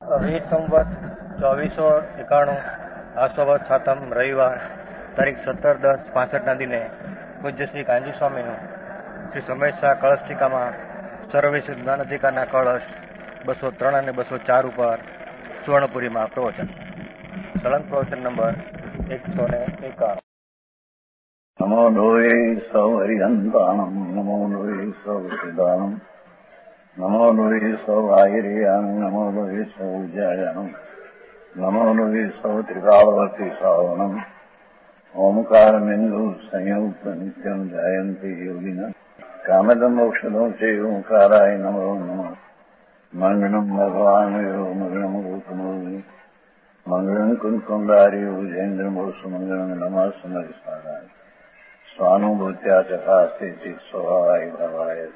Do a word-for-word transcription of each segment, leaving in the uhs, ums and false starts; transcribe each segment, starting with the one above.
વીસ સંવત ચોવીસો એકાણું આસોવત સાતમ રવિવાર તારીખ સત્તર દસ પાસઠના દિને પૂજ્ય શ્રી કાંજી સ્વામીનું શ્રી સમયસા કળશ ટીકામાં સર્વવિશ્વ જ્ઞાન અધિકારના કળશ બસો ત્રણ અને બસો ચાર ઉપર સુવર્ણપુરીમાં પ્રવચન. સળંગ પ્રવચન નંબર એકસો ને એકાણું. નમો લોહે સૌ હરિહંતાણમ નમો લોહે સૌ સિદ્ધાનમ નમો લોહે સૌ આયર્યાન નમો લોહે સૌ જયાનમ નમો લોહે સૌ ત્રિકાળવર્તી શ્રાવણમ ઓમકાર બિંદુ સંયુક્ત નિત્યમ જાયંતી યોગિના કામદમ મોક્ષદો છે ઓંકારાય નમો નમઃ. મંગળમ ભગવાન મંગળમ ગૌતમોની મંગળમ કુંકુંડારી ઉજેન્દ્રમોસુ મંગળમ નમઃ સમરિસારાય સ્વાનુભૂત્યા ચકાસ્તે ચિત સ્વભાવાય ભાવાય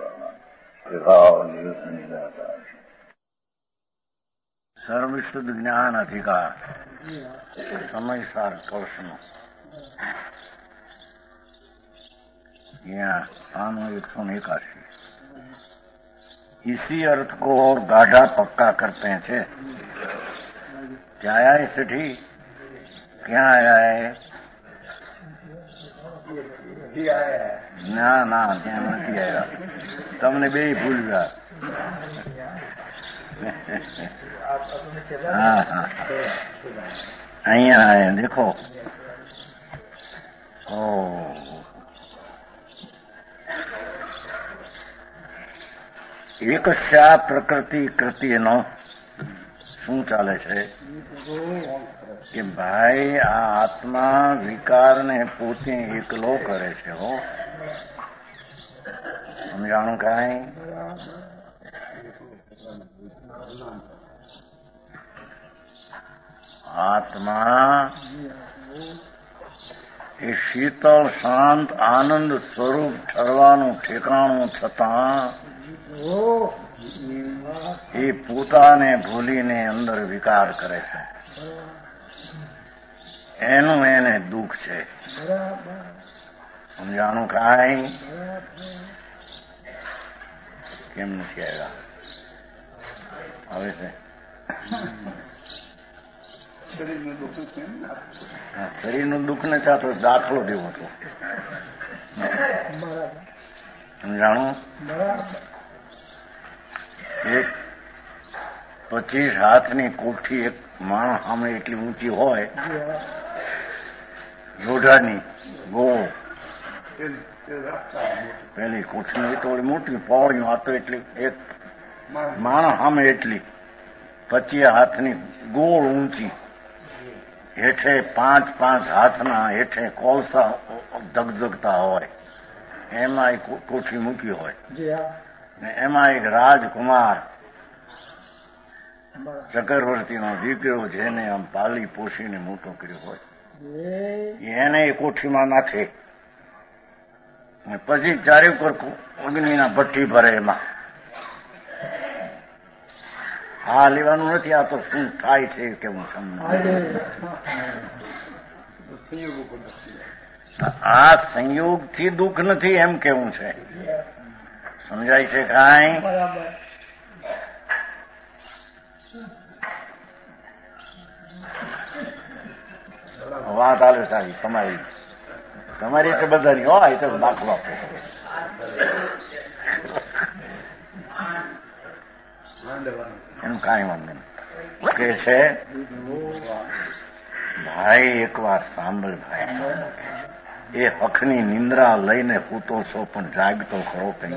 સર્વા સર્વવિશુદ્ધ જ્ઞાન અધિકાર સમયસાર કળશનો यहाँ स्थान एक सौ एकासी. इसी अर्थ को और गाढ़ा पक्का करते थे. क्या आया है सेठी? क्या आया है? ના ના ત્યાં નથી આવ્યા. તમને બે ભૂલ ગયા. હા હા અહીંયા આયા દેખો. ઓ એક શા પ્રકૃતિ કૃતિનો શું ચાલે છે કે ભાઈ આ આત્મા વિકારને પોતે એકલો કરે છે. હો સમજાણું કાંઈ? આત્મા એ શીતળ શાંત આનંદ સ્વરૂપ ઠરવાનું ઠેકાણું થતાં એ પોતાને ભૂલીને અંદર વિકાર કરે છે. એનું એને દુઃખ છે. સમજાણું કાંઈ? કેમ નથી આવ્યા? આવે છે શરીરનું દુઃખ ને ત્યાં તો દાખલો દેવો હતો. સમજાણું? એક પચીસ હાથની કોઠી એક માણસ સામે એટલી ઊંચી હોય, લોઢાની ગોળ પેલી કોઠી તો મોટી પહોળી આ તો એટલી એક માણસ સામે એટલી પચીસ હાથની ગોળ ઊંચી, હેઠે પાંચ પાંચ હાથના હેઠે કોલસા ધગધગતા હોય, એમાં એક કોઠી મૂકી હોય ને એમાં એક રાજકુમાર ચક્રવર્તીનો દીકરો જેને આમ પાલી પોષીને મોટો કર્યો હોય એને એ કોઠીમાં નાખે પછી ચારે ઉપર અગ્નિના ભઠ્ઠી ભરે. એમાં હા લેવાનું નથી. આ તો શું થાય છે કેવું આ સંયોગથી દુઃખ નથી એમ કેવું છે. સમજાય છે કાંઈ? વાત આલે સારી તમારી તમારી તો બધાની હોય તો દાખલો આપો. એનું કાંઈ વાંધો નહીં. કે છે ભાઈ એક વાર સાંભળ ભાઈ, એ હખની નિંદ્રા લઈને સૂતો છો પણ જાગતો ખરો કે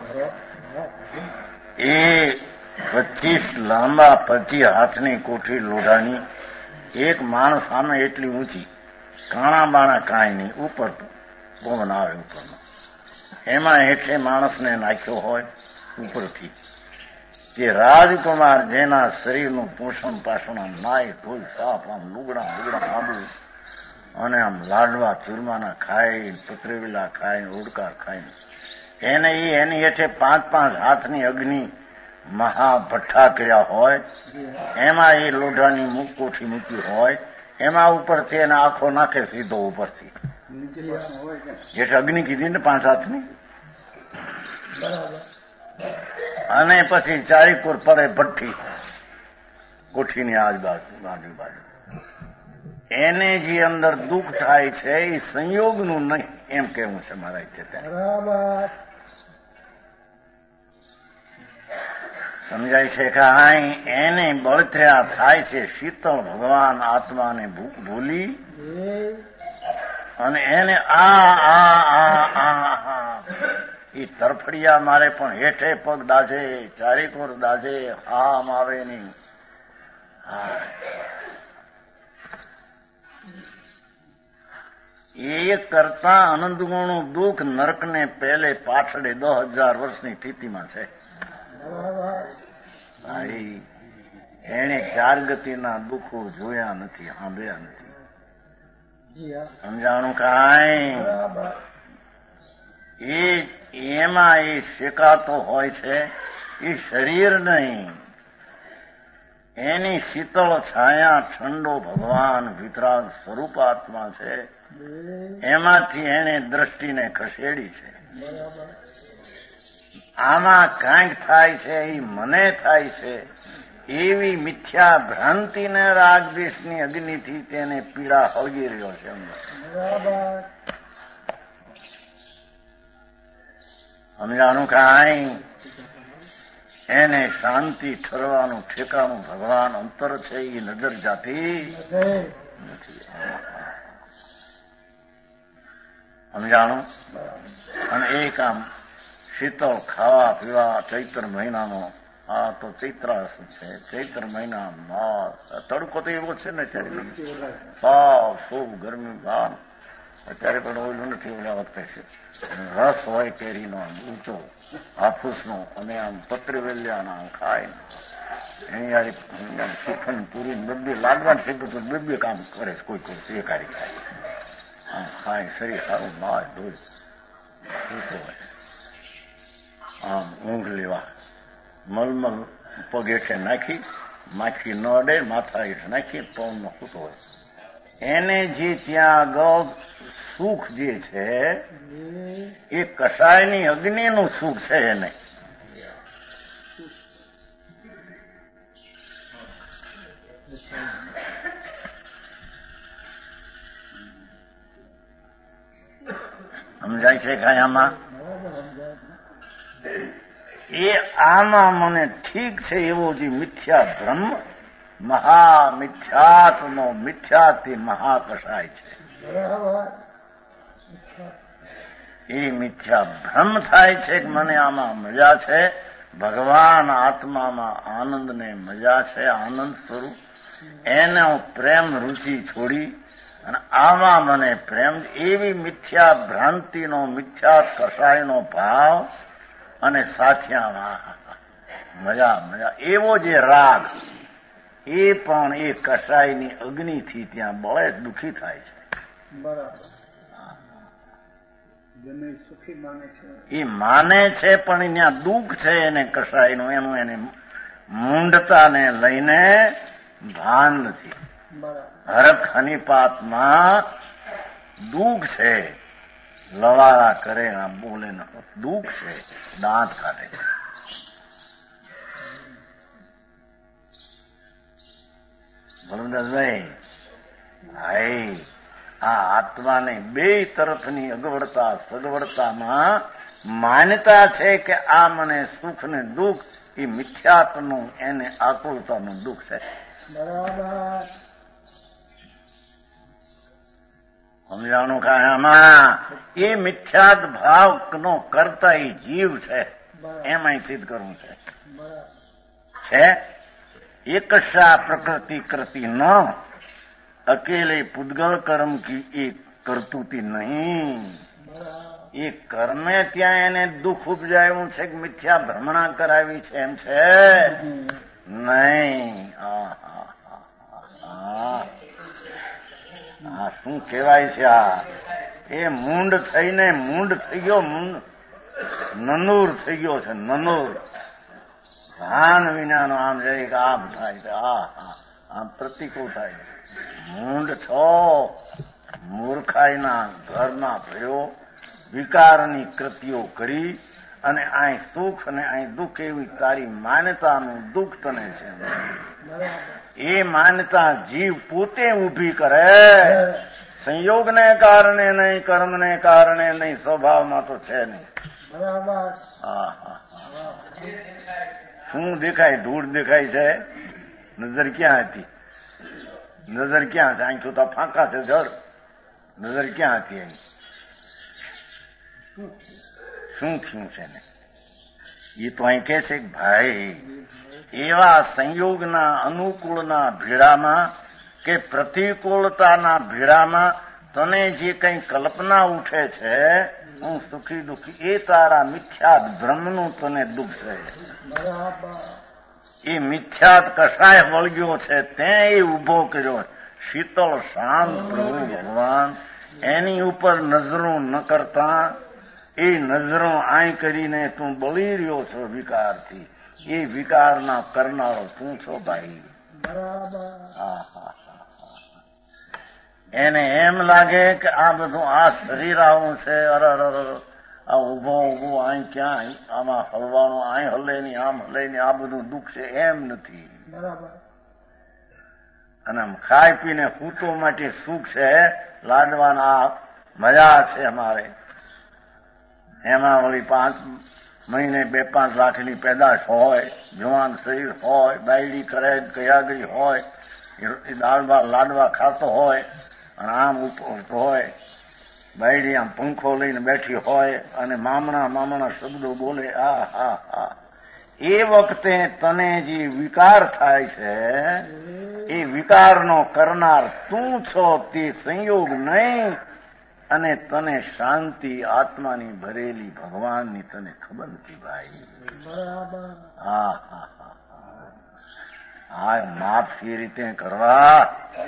એ પચીસ લાંબા પચીસ હાથની કોઠી લોઢાની એક માણસ સામે એટલી ઊંચી, કાણા બાણા કાંઈ નહીં, ઉપર પવન આવે ઉપરનો, એમાં હેઠે માણસને નાખ્યો હોય ઉપરથી. જે રાજકુમાર જેના શરીરનું પોષણ પાષણ આમ નાય ધોઈ સાફ આમ લુગડા લુગડા લાંબુ અને આમ લાડવા ચૂરમાના ખાઈ, પતરેવીલા ખાઈ, ઓડકાર ખાઈ, એને એ એની હેઠે પાંચ પાંચ હાથની અગ્નિ મહાભઠ્ઠા કર્યા હોય, એમાં એ લોઢાની કોઠી મૂકી હોય, એમાં ઉપરથી એને આંખો નાખે સીધો ઉપરથી. જેઠે અગ્નિ કીધી ને પાંચ હાથની, અને પછી ચારીપુર પડે ભઠ્ઠી, કોઠીની આજુબાજુ આજુબાજુ એને જે અંદર દુઃખ થાય છે એ સંયોગનું નહીં એમ કહેવું છે મારા ઈચ્છે ત્યાં સમજાય છે કે અહીં એને બળતરા થાય છે શીતળ ભગવાન આત્માને ભૂખ ભૂલી અને એને આ આ આ આ આ એ તરફડિયા મારે પણ હેઠે પગ દાજે ચારેકોર દાજે આમ આવે નહીં. એ કરતા અનંતગુણનું દુઃખ નરકને પહેલે પાછળે દસ હજાર વર્ષની સ્થિતિમાં છે. ભાઈ એને ચાર ગતિના દુઃખો જોયા નથી, સાંભળ્યા નથી, સમજાણું કાંઈ. એ એમાં એ શેકાતો હોય છે એ શરીર નહીં, એની શીતળ છાયા ઠંડો ભગવાન વિતરાગ સ્વરૂપાત્મા છે, એમાંથી એને દ્રષ્ટિને ખસેડી છે. આમાં કાંઈક થાય છે એ મને થાય છે એવી મિથ્યા ભ્રાંતિને રાગદ્વેષની અગ્નિથી તેને પીડા હળગી રહ્યો છે. સમજાણું કાંઈ. એને શાંતિ ઠરવાનું ઠેકાણું ભગવાન અંતર છે એ નજર જાતી નથી. સમજાણું. અને એક આમ શીતળ ખાવા પીવા ચૈત્ર મહિનાનો આ તો ચૈત્રાસ છે. ચૈત્ર મહિનામાં તડકો તો એવો છે ને અત્યારે સાવ ખૂબ ગરમી ભાવ. અત્યારે પણ ઓલું નથી, ઓલા વખતે છે રસ હોય કેરીનો ઊંચો હાફૂસનો અને આમ પત્રવેલિયાના આમ ખાય એની યાર શિખન પૂરી બબ્બે લાગવાનું છે તો બબ્બે કામ કરે છે. કોઈ કોઈ શેકારી ખાય આમ ખાય શરીર સારું માય ધોઈ ઊંચો હોય આમ ઊંઘ લેવા મલમલ પગ હેઠે નાખી માખી ન અડે માથા હેઠે નાખી પવનમાં સૂતો હોય. એને જે ત્યાં આગળ સુખ જે છે એ કસાયની અગ્નિનું સુખ છે. એને સમજાય છે કાંઈ આમાં? એ આમાં મને ઠીક છે એવો જે મિથ્યા બ્રહ્મ મહા મિથ્યાત્મનો મિથ્યાથી મહાકસાય છે એ મિથ્યા ભ્રમ થાય છે કે મને આમાં મજા છે. ભગવાન આત્મામાં આનંદ ને મજા છે, આનંદ સ્વરૂપ. એને હું પ્રેમ રુચિ છોડી અને આમાં મને પ્રેમ, એવી મિથ્યા ભ્રાંતિનો મિથ્યા કસાયનો ભાવ અને સાથિયામાં મજા મજા એવો જે રાગ એ પણ એ કસાયની અગ્નિથી ત્યાં બળે દુઃખી થાય છે. એ માને છે પણ ત્યાં દુઃખ છે એને કસાયનું, એનું એને મૂંઢતાને લઈને ભાન નથી. હરખ હનીપાતમાં દુઃખ છે, લવારા કરે ના બોલે ના દુઃખ છે, દાંત કાઢે છે. બલદાસભાઈ હાય આ આત્માને બે તરફની અગવડતા સગવડતામાં માન્યતા છે કે આ મને સુખ ને દુઃખ એ મિથ્યાત્વનું એને આકુલતાનું દુઃખ છે. બરાબર સમજાણું કાયામાં એ મિથ્યાત ભાવનો કરતા એ જીવ છે એમાં સિદ્ધ કરવું છે. છે એકશા પ્રકૃતિ કરતી ન અકેલે પૂદગળ કર્મ કી એ કરતુંતી નહીં. એ કર્મે ત્યાં એને દુઃખ ઉપજાયું છે કે મિથ્યા ભ્રમણા કરાવી છે એમ છે નહીં. આ શું કહેવાય છે? આ એ મૂંડ થઈને મૂંડ થઈ ગયો, મૂંડ નનુર થઈ ગયો છે. નનુર ભાન વિનાનો આમ જાય કે આમ થાય છે, આ આમ પ્રતિકૂળ થાય છે. મૂંડ છો, મૂર્ખાઈના ઘરમાં ભર્યો, વિકારની કૃતિઓ કરી અને અહીં સુખ અને અહીં દુઃખ એવી તારી માન્યતાનું દુઃખ તને છે. એ માન્યતા જીવ પોતે ઊભી કરે. સંયોગને કારણે નહીં, કર્મને કારણે નહીં, સ્વભાવમાં તો છે નહીં. બરાબર. હા હા શું દેખાય? ધૂળ દેખાય છે. નજર ક્યાં હતી? નજર ક્યાં છે? અહીં તો ફાંકા છે જળ. નજર ક્યાં હતી? અહીં શું થયું છે ને? એ તો અહીં કે છે કે ભાઈ એવા સંયોગના અનુકૂળના ભેડામાં કે પ્રતિકૂળતાના ભેડામાં તને જે કંઈ કલ્પના ઉઠે છે હું સુખી દુઃખી, એ તારા મિથ્યાત ભ્રમનું તને દુઃખ છે. એ મિથ્યાત કસાય વળગ્યો છે તે એ ઉભો કર્યો. શીતળ શાંત પ્રભુ ભગવાન એની ઉપર નજરો ન કરતા એ નજરો આઈ કરીને તું બળી રહ્યો છો વિકારથી. એ વિકારના કરનારો તું છો ભાઈ. હા હા એને એમ લાગે કે આ બધું આ શરીર આવું છે, અરે આ ઉભો ઉભો અહીં ક્યાં આમાં હલવાનું, અહીં હલે નહીં, આમ હલે નહીં, આ બધું દુઃખ છે. એમ નથી. અને આમ ખાઈ પીને હૂતો માટે સુખ છે, લાડવાના મજા છે અમારે. એમાં વળી પાંચ મહિને બે પાંચ લાખની પેદાશ હોય, જવાન શરીર હોય, બાયડી કરે કયાગરી હોય, દાળવા લાડવા ખાતો હોય અને આમ ઉઠતો હોય, બાયડી આમ પંખો લઈને બેઠી હોય અને મામણા મામણા શબ્દો બોલે. આ હા હા એ વખતે તને જે વિકાર થાય છે એ વિકારનો કરનાર તું છો, તે સંયોગ નહીં. અને તને શાંતિ આત્માની ભરેલી ભગવાનની તને ખબર નથી ભાઈ. હા હા હા હા માપ એ રીતે કરવા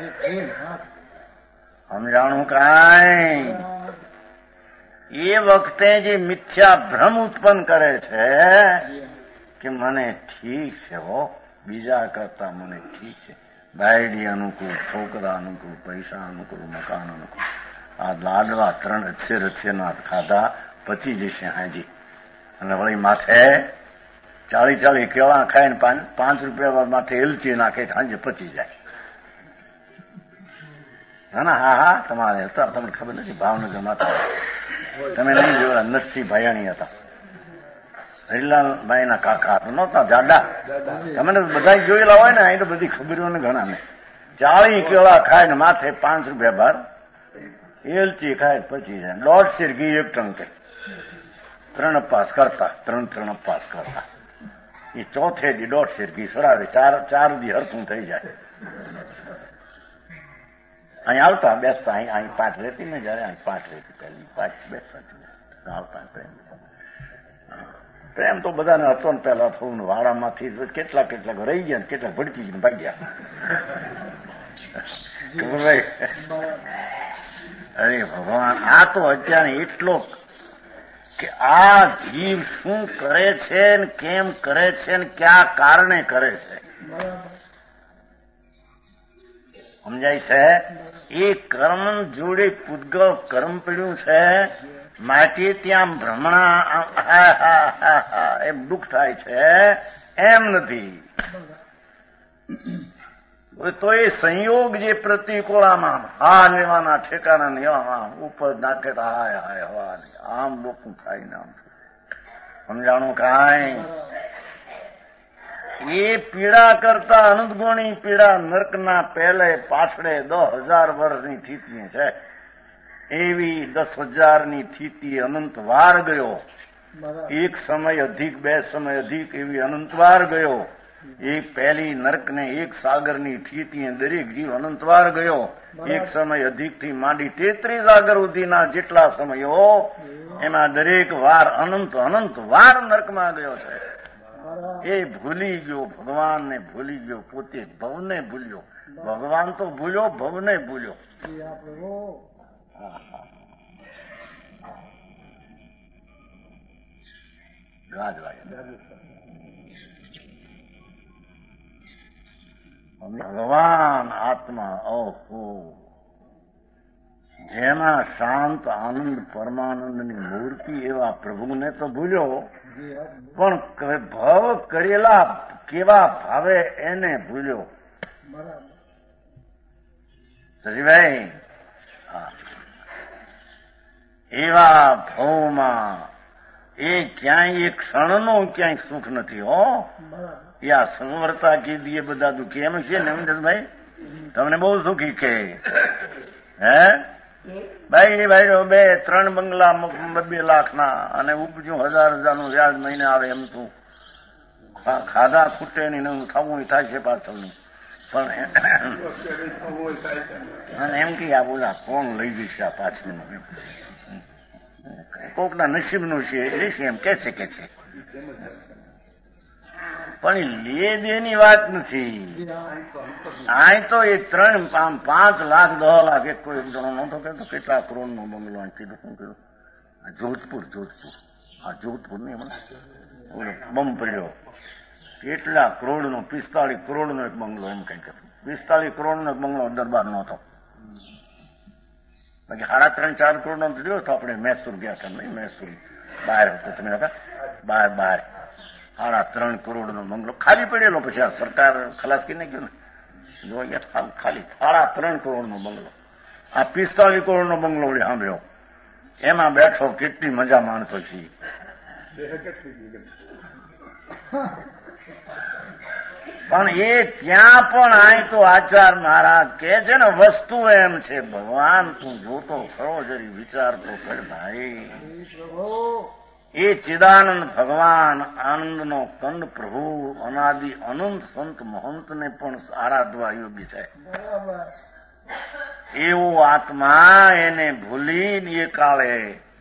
સમજાણું કાંઈ. એ વખતે જે મિથ્યા ભ્રમ ઉત્પન્ન કરે છે કે મને ઠીક છે હો, બીજા કરતા મને ઠીક છે, બાયડી અનુકૂળ, છોકરા અનુકૂળ, પૈસા અનુકૂળ, મકાન અનુકૂળ, આ લાડવા ત્રણ અચ્છે રચ્છેના ખાધા પચી જશે હાજી. અને વળી માથે ચાળી ચાળી કેળા ખાઈને પાંચ રૂપિયા માથે એલચી નાખે સાંજે પચી જાય. ના ના હા હા તમારે હતા, તમને ખબર નથી ભાવનગર માતા તમે નહીં જોયા, નરસિંહ ભાયાણી હતા, હરિલાલભાઈ ના કાકા નહોતા જાડા. તમે બધા જોયેલા હોય ને, અહીં તો બધી ખબરો ને ઘણા ને. ચાળી કેળા ખાઈને માથે પાંચ રૂપિયા બાર એલચી ખાય પછી જાય. દોઢ શેરગી એક ટંકે ત્રણ અપાસ કરતા, ત્રણ ત્રણ અપાસ કરતા. એ ચોથે દી દોઢ શેરગી સડાવે, ચાર ચાર દી હરખું થઈ જાય. અહીં આવતા બેસતા, અહીં અહીં પાઠ રહેતી ને જયારે અહીં પાઠ રહેતી પહેલી પાઠ બેસતા આવતા. પ્રેમ પ્રેમ તો બધાને હતો ને પેલા થોડું વાડામાંથી કેટલા કેટલાક રહી ગયા, કેટલાક ભડકી ગઈને ભાગ્યા. અરે ભગવાન, આ તો અત્યારે એટલો કે આ જીવ શું કરે છે ને કેમ કરે છે ને ક્યાં કારણે કરે છે સમજાય છે. એ કર્મ જોડે પૂતગળ કર્મ પડ્યું છે માટે ત્યાં ભ્રમણા એમ દુઃખ થાય છે, એમ નથી. તો એ સંયોગ જે પ્રતિકૂળામાં હા લેવાના ઠેકાના લેવામાં ઉપર નાખે હાય હાય હવા આમ લોકોનું થાય ને આમ સમજાણું કાંઈ. એ પીડા કરતા અનુદગુણી પીડા નર્કના પહેલે પાછળે દસ હજાર વર્ષની સ્થિતિ છે. એવી દસ હજારની સ્થિતિ અનંત વાર ગયો. એક સમય અધિક, બે સમય અધિક એવી અનંત વાર ગયો. એક પહેલી નર્કને એક સાગરની સ્થિતિ દરેક જીવ અનંતવાર ગયો. એક સમય અધિક થી માંડી તેત્રીસ સાગર સુધીના જેટલા સમયો એમાં દરેક વાર અનંત અનંત વાર નર્કમાં ગયો છે. એ ભૂલી ગયો ભગવાનને, ભૂલી ગયો પોતે, ભવને ભૂલ્યો. ભગવાન તો ભૂલ્યો, ભવને ભૂલ્યો. રાજ ભગવાન આત્મા ઓહો, જેના શાંત આનંદ પરમાનંદની મૂર્તિ એવા પ્રભુને તો ભૂલ્યો, પણ ભવ કરેલા કેવા ભાવે એને ભૂલ્યો. શશીભાઈ, એવા ભાવમાં એ ક્યાંય એક ક્ષણનું ક્યાંય સુખ નથી. હો યા સંવરતા કીધી એ બધા દુઃખી એમ છે ને અમદાભાઈ, તમને બહુ સુખી છે હે ભાઈ? ભાઈ બે ત્રણ બંગલા બે લાખના અને ઉપજું હજાર હજારનું વ્યાજ મહિને આવે એમ તું ખાધા ખૂટે નહીં નવું થવું થાય છે પાછળનું. પણ એમ કે આ બોલા કોણ લઈ જશે આ પાછળનું? કોકના નસીબનું છે લેશે એમ કે છે કે છે પણ લે દેની વાત નથી. આ તો એ ત્રણ પાંચ લાખ દસ લાખ એક કોઈ જણો નતો કહેતો કેટલા કરોડ નો બંગલો કીધું શું કીધું? જોધપુર જોધપુર હા જોધપુર નહીં ઓલો બમ પડ્યો કેટલા કરોડ નો પિસ્તાળીસ કરોડ નો એક બંગલો એમ કઈ કહેતું. પિસ્તાળીસ કરોડ નો એક બંગલો દરબાર નો હતો. બાકી સાડા ત્રણ ચાર કરોડ નો થયો તો આપણે મૈસૂર ગયા હતા નહીં? મૈસૂર બહાર હતો તમે બહાર બહાર સાડા ત્રણ કરોડ નો બંગલો ખાલી પડેલો. પછી આ સરકાર ખલાસ કરી નાખ્યો ને જોઈએ ખાલી સાડા ત્રણ કરોડ નો બંગલો. આ પિસ્તાળીસ કરોડ નો બંગલો વળી સાંભળ્યો એમાં બેઠો કેટલી મજા માણતો છે. પણ એ ત્યાં પણ આય તો આચાર મહારાજ કે છે ને વસ્તુ એમ છે ભગવાન તું જોતો ખરો જરી વિચાર તો કર ભાઈ. એ ચિદાનંદ ભગવાન આનંદનો કંદ પ્રભુ અનાદિ અનંત સંત મહંતને પણ આરાધવા યોગ્ય છે. એવો આત્મા એને ભૂલી એ કાળે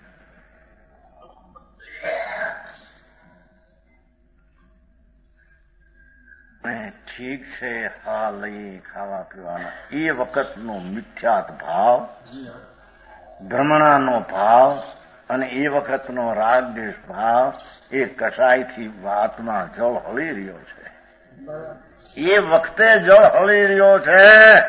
ઠીક છે હા લઈ ખાવા પીવાના એ વખતનો મિથ્યાત ભાવ, ભ્રમણાનો ભાવ અને એ વખતનો રાગ દેશ ભાવ એ કસાયથી વાતમાં જળ હળી રહ્યો છે. એ વખતે જળ હળી રહ્યો છે.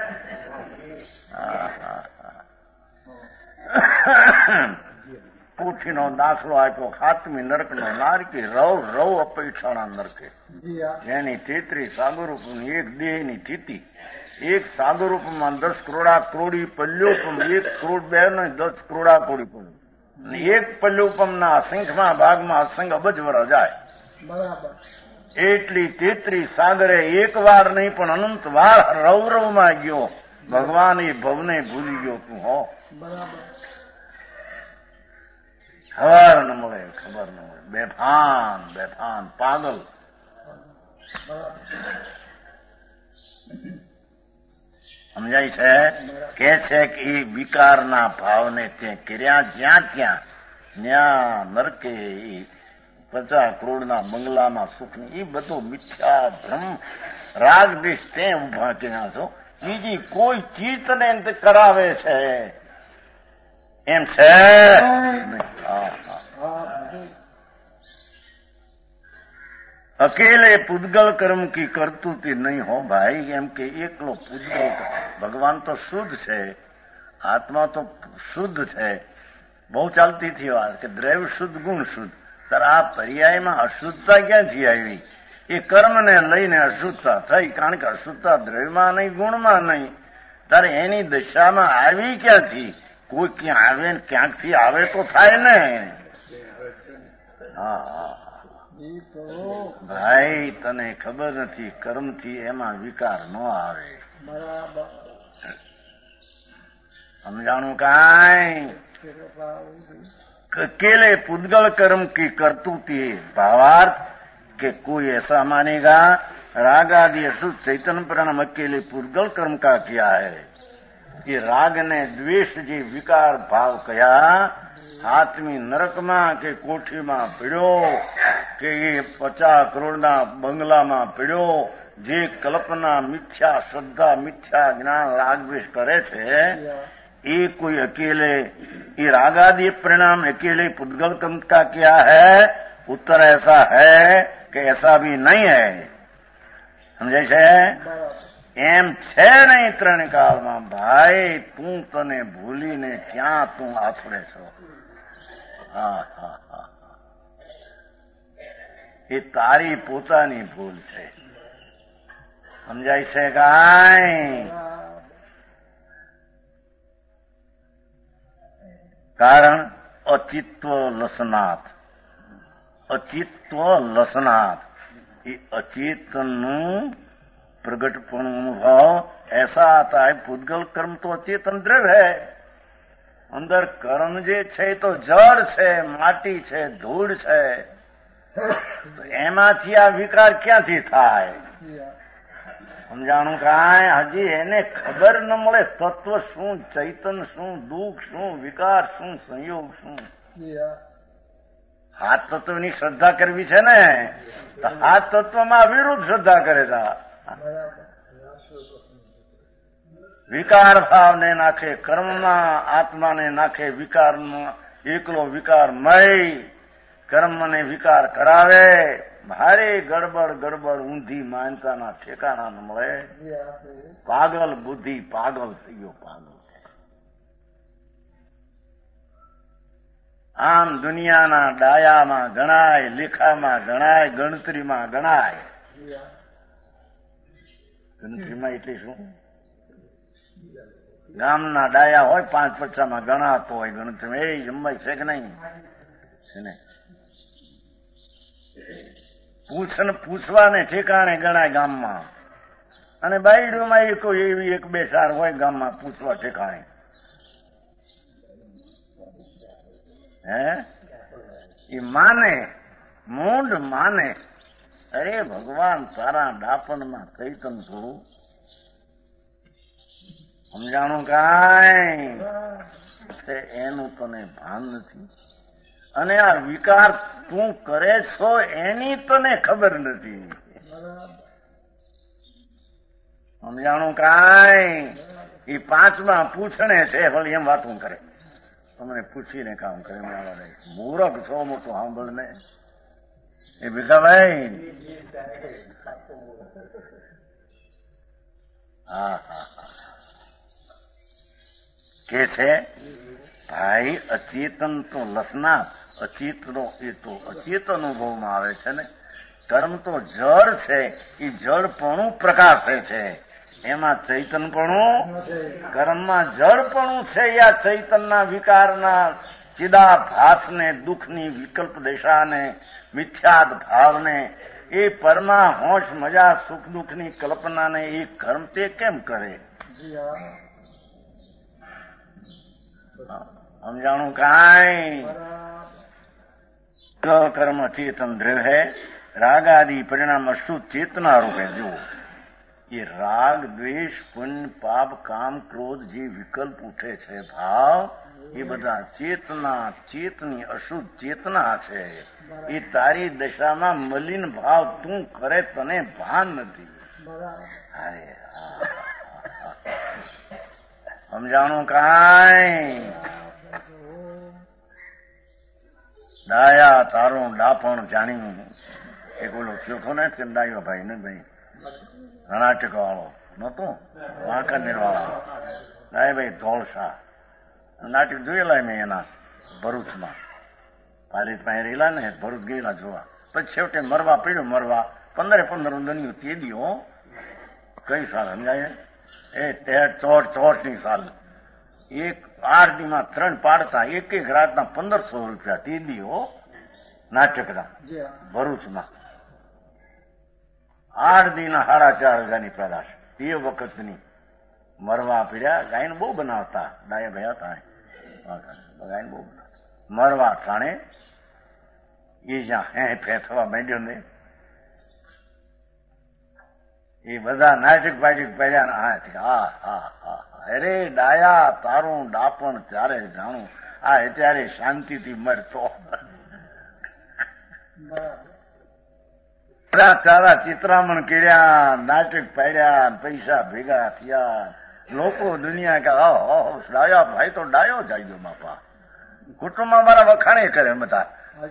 કોઠીનો દાખલો આપ્યો ખાતમી નરકનો નારકી રવ રવ અપેક્ષાના નરકે. એની તેત્રી સાગરરૂપની એક દેહની સ્થિતિ એક સાગરરૂપમાં દસ કરોડા કરોડી પલ્યોપમ એક કરોડ બે ને દસ કરોડા કરોડી પલ્યો એક પલ્યોપમના અસંખ્યમાં ભાગમાં અસંખ્ય અબજ વર જાય. એટલી તેત્રી સાગરે એક વાર નહીં પણ અનંત વાર રવરવમાં ગયો. ભગવાન એ ભવને ભૂલી ગયો તું હો. ખબર ન મળે ખબર ન મળે બેભાન બેભાન પાગલ. સમજાય છે? કે છે કે એ વિકારના ભાવને તે કર્યા જ્યાં ત્યાં ન્યા નરકે પચાસ કરોડના બંગલામાં સુખની એ બધો મિથ્યા ભ્રમ રાગ દેશ તે ઉભા કર્યા છો. બીજી કોઈ ચીજ તને કરાવે છે એમ છે? અકેલે પૂદગલ કર્મ કી કરતુંતી નહીં હો ભાઈ. એમ કે એકલો પૂદગલ ભગવાન તો શુદ્ધ છે, આત્મા તો શુદ્ધ છે. બહુ ચાલતી થી વાત કે દ્રવ્ય શુદ્ધ ગુણ શુદ્ધ. તાર આ પર્યાયમાં અશુદ્ધતા ક્યાંથી આવી? એ કર્મને લઈને અશુદ્ધતા થઈ. કારણ કે અશુદ્ધતા દ્રવ્યમાં નહીં ગુણમાં નહીં. તારે એની દશામાં આવી ક્યાંથી? કોઈ ક્યાં આવે ને ક્યાંકથી આવે તો થાય ને. હા ભાઈ તને ખબર નથી કર્મથી એમાં વિકાર ન આવે. સમજાણું કાંઈ? अकेले पुद्गल कर्म की करतूती भावार्थ के कोई ऐसा मानेगा राग आदि अशुद्ध चैतन्य परिणाम अकेले पुद्गल कर्म का किया है. ये राग ने द्वेष जी विकार भाव कया आत्मी नरकમાં કે કોઠીમાં પડ્યો કે એ પચાસ કરોડના બંગલામાં પડ્યો જે કલ્પના મિથ્યા શ્રદ્ધા મિથ્યા જ્ઞાન રાગદ્વેષ કરે છે ये कोई अकेले ये रागादि परिणाम अकेले पुद्गल कर्म का क्या है? उत्तर ऐसा है कि ऐसा भी नहीं है. समझे છે? એમ છે નહીં ત્રણ કાળમાં ભાઈ. તું તને ભૂલીને ક્યાં તું આથડે છો? હા હા હા એ તારી પોતાની ભૂલ છે. સમજાય છે કાંઈ? કારણ અચિત્વ લસનાથ, અચિત્વ લસનાથ, એ અચેતનનું પ્રગટપણું અનુભવ ऐसा आता है। પૂતગલ કર્મ તો અચેતન દ્રવ્ય है, અંદર કર્મ જે છે તો જળ છે, માટી છે, ધૂળ છે, તો એમાંથી આ વિકાર ક્યાંથી થાય? સમજાણું કાંઈ? હજી એને ખબર ન મળે તત્વ શું, ચૈતન શું, દુઃખ શું, વિકાર શું, સંયોગ શું. હાથ તત્વની શ્રદ્ધા કરવી છે ને, તો હાથ તત્વમાં વિરુદ્ધ શ્રદ્ધા કરે છે. વિકાર ભાવને નાખે કર્મમાં, આત્માને નાખે વિકારમાં, એકલો વિકારમય કર્મને વિકાર કરાવે. ભારે ગડબડ ગડબડ ઊંધી માનતાના ઠેકાણા ન મળે. પાગલ બુદ્ધિ, પાગલ થઈ ગયો, પાગલ. આમ દુનિયાના ડાયામાં ગણાય, લેખામાં ગણાય, ગણતરીમાં ગણાય. ગણતરીમાં એટલે શું? ગામના ડાયા હોય પાંચ પચામાં ગણાતો હોય ગણતરીમાં. એ જમવાય છે કે નહીં? છે ને. પૂછન પૂછવાને ઠેકાણે ગણાય ગામમાં, અને બાયડીઓમાં એ કોઈ એવી એક બે સાર હોય ગામમાં પૂછવા ઠેકાણે. હે એ માને, મૂંડ માને, અરે ભગવાન તારા ડાપણમાં ચૈતન થોડું સમજાણું કાંઈ? એનું તને ભાન નથી, અને આ વિકાર તું કરે છો એની તને ખબર નથી. સમજાણું કાંઈ? એ પાંચમાં પૂછણે છે, ભલે એમ વાતું કરે, તમને પૂછીને કામ કરે. મૂરખ છો મોટો સાંભળ ને. એ ભીખાભાઈ, હા હા કે છે ભાઈ અચેતન તો લસના, અચેતનો એ તો અચેત અનુભવમાં આવે છે ને. કર્મ તો જળ છે, એ જળપણું પ્રકાશે છે, એમાં ચૈતનપણું, કર્મમાં જળપણું છે. યા ચૈતનના વિકારના ચિદાભાસને, દુઃખની વિકલ્પ દશાને, મિથ્યાદ ભાવને, એ પરમાં હોશ મજા સુખ દુઃખની કલ્પનાને એ કર્મ તે કેમ કરે? સમજાણું કાંઈ? કર્મ ચેતન દ્રવ્ય રાગ આદિ પરિણામ અશુદ્ધ ચેતના રૂપે જુઓ. એ રાગ, દ્વેષ, પુણ્ય, પાપ, કામ, ક્રોધ જે વિકલ્પ ઉઠે છે, ભાવ, એ બધા ચેતના, ચેતની અશુદ્ધ ચેતના છે. એ તારી દશામાં મલિન ભાવ તું કરે તને ભાન નથી. અરે સમજાણું કાંઈ? ડાયા તારું ડાપણ જાણ્યું. એક ઓલો થયો હતો ને ડાયો ભાઈ ને ભાઈ, કર્ણાટક વાળો નતો, વાંકાનેર વાળો ડાય ભાઈ ધોળસા. નાટક જોયેલા મેં એના ભરૂચમાં, પારિત પાસે રહેલા ને, ભરૂચ ગયેલા જોવા. પછી છેવટે મરવા પડ્યો. મરવા પંદરે પંદર દનિયું તે દીઓ કઈ સાલ સમજાય? એ તેર ચોટ ચોટ ની સાલ. એક આઠ દીમાં ત્રણ પાડતા, એક એક રાતના પંદરસો રૂપિયા તે દીઓ નાટકના ભરૂચમાં. આઠ દીના સાડા ચાર હજારની પેદાશ એ વખતની. મરવા પીડ્યા. ગાયન બહુ બનાવતા, ડાયા ભયા હતા, ગાયન બહુ બનાવતા. મરવા ટાણે એ જ્યાં હે ફે થવા માંડ્યો ને, એ બધા નાટક બાટક પડ્યા ને હા હા હા. અરે ડાયા તારું ડાપણ ત્યારે જાણું, આ અત્યારે શાંતિથી મરતો. તારા ચિત્રામણ કર્યા, નાટક પાડ્યા, પૈસા ભેગા થયા. લોકો દુનિયા કે ડાયા ભાઈ તો ડાયો જાય ગયો બાપા. કુટુંબમાં મારા વખાણે કરે બધા.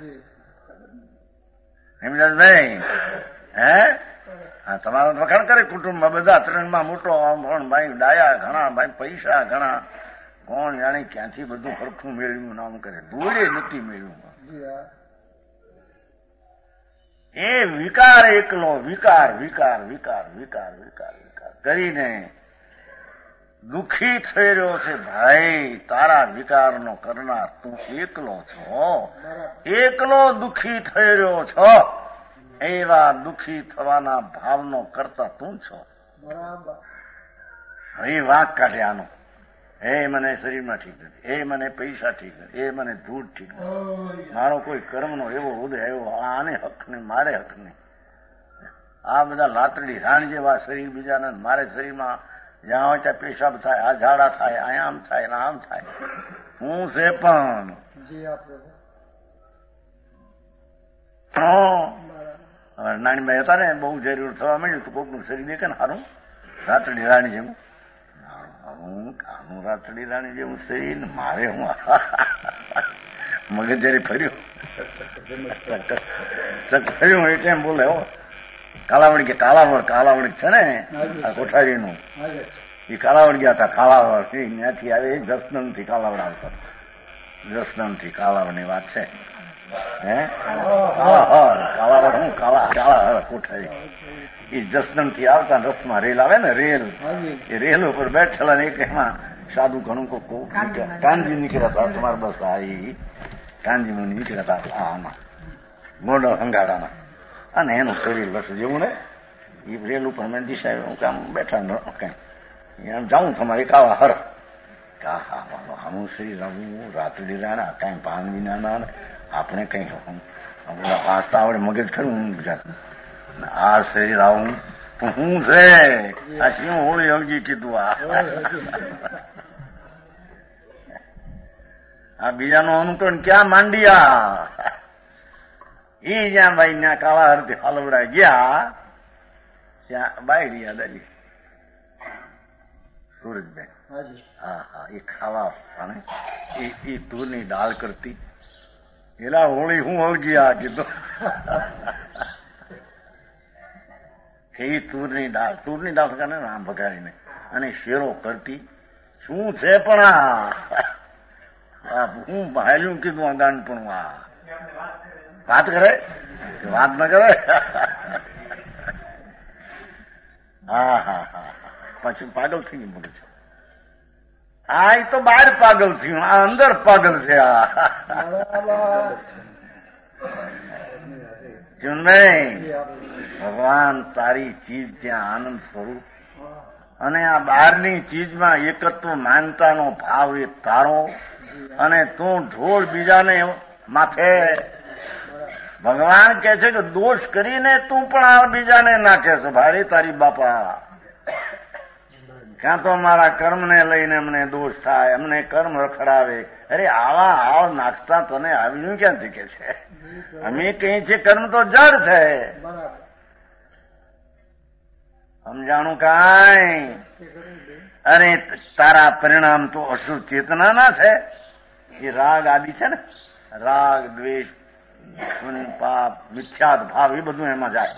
હેમદાસભાઈ હે હા, તમારા વખાણ કરે કુટુંબમાં બધા. ત્રણમાં મોટો ભાઈ ડાયા ઘણા, ભાઈ પૈસા ઘણા. કોણ જાણે ક્યાંથી બધું સરખું મેળવ્યું નામ કરે. ધૂળે નથી મેળવ્યું. એ વિકાર એકલો વિકાર વિકાર વિકાર વિકાર વિકાર વિકાર કરીને દુઃખી થઈ રહ્યો છે. ભાઈ, તારા વિકારનો કરનાર તું એકલો છો, એકલો દુઃખી થઈ રહ્યો છો. એવા દુઃખી થવાના ભાવનો કરતા તું છો. હવે વાંક કાઢ્યાનો, એ મને શરીરમાં ઠીક નથી, એ મને પૈસા ઠીક નથી, એ મને ધૂળ ઠીક નથી, મારો કોઈ કર્મનો એવો ઉદય આવ્યો, આને હક નહીં, મારે હક નહીં. આ બધા લાતડી રાણ જેવા શરીર બીજાના, મારે શરીરમાં જ્યાં હોય ત્યાં પેશાબ થાય, આ ઝાડા થાય, આ આમ થાય ને આમ થાય. હું છે પણ નાનીભાઈ હતા ને, બહુ જરૂર થવા માંડ્યું તો કોકનું શરીર દેખે ને સારું રાતડી રાણી જેવું, હું આનું રાતડી રાણી જેવું શરીર, મારે હું મગજ જયારે ફર્યું ફર્યું એટલે એમ બોલે હો, કાલાવડ કે કાલાવડ કાલાવડ છે ને આ કોઠારીનું, એ કાલાવડ ગયા હતા. કાલાવડ ત્યાંથી આવે, જસદન થી કાલાવડ આવતા, જસદન થી કાલાવડ ની વાત છે. હે કાલાહર કાલાવડ હું કાલા કાલાહર કોઠારી, એ જસદન થી આવતા રસમાં રેલ આવે ને, રેલ, એ રેલ ઉપર બેઠેલા ને એક એમાં સાધુ ઘણું કોઈ કાનજી નીકળ્યા હતા. તમારે બસ આ કાનજી મુનિ નીકળ્યા હતા આમાં ગોંડલ હંગાડાના, અને એનું શરીર બસ જેવું ને એ રેલ ઉપર મેં દિશા કામ બેઠા કઈ એમ જાઉં તમારે કાવા હર કા હા આનું શરીર આવું રાતડી રાણા કઈ પાન વિના આપણે કઈ વાંચતા આવડે મગજ ખરું ગુજરાત, આ શરીર આવું હું છે, આ શું હોળી હવજી કીધું, આ બીજાનું અનુકરણ ક્યાં માંડ્યા. એ જ્યાં ભાઈ ત્યાં કાળા હરથી હાલવડા ગયા ત્યાં બાયડી યાદ આવી, સુરજબેન. હા હા, એ ખાવા અને એ તુરની દાળ કરતી, એલા હોળી હું આવજી આ કીધું કે એ તુરની દાળ, તુરની દાળ કાને આમ ભગાડીને અને શેરો કરતી. શું છે પણ આ હું ભાઈલું કીધું આ ગાન, પણ આ વાત કરે કે વાત ન કરે. હા હા હા, પછી પાગલ થઈ ગયું બોલે છે. આ તો બહાર પાગલ થયું, આ અંદર પાગલ છે. આ નહીં, ભગવાન તારી ચીજ ત્યાં આનંદ સ્વરૂપ, અને આ બહારની ચીજમાં એકત્વ માનતાનો ભાવ એ તારો, અને તું ઢોળ બીજાને માથે. ભગવાન કે છે કે દોષ કરીને તું પણ આ બીજાને નાખે છે. ભારે તારી બાપા, ક્યાં તો મારા કર્મને લઈને અમને દોષ થાય, અમને કર્મ રખડાવે. અરે આવા આવ નાખતા તને આવ્યું ક્યાંથી કે છે? અમે કહીએ છીએ કર્મ તો જડ છે, સમજાણું કાંઈ? અરે તારા પરિણામ તો અશુદ્ધ ચેતના ના છે. એ રાગ આદિ છે ને, રાગ દ્વેષ પાપ મિથ્યાત ભાવ એ બધું એમાં જાય.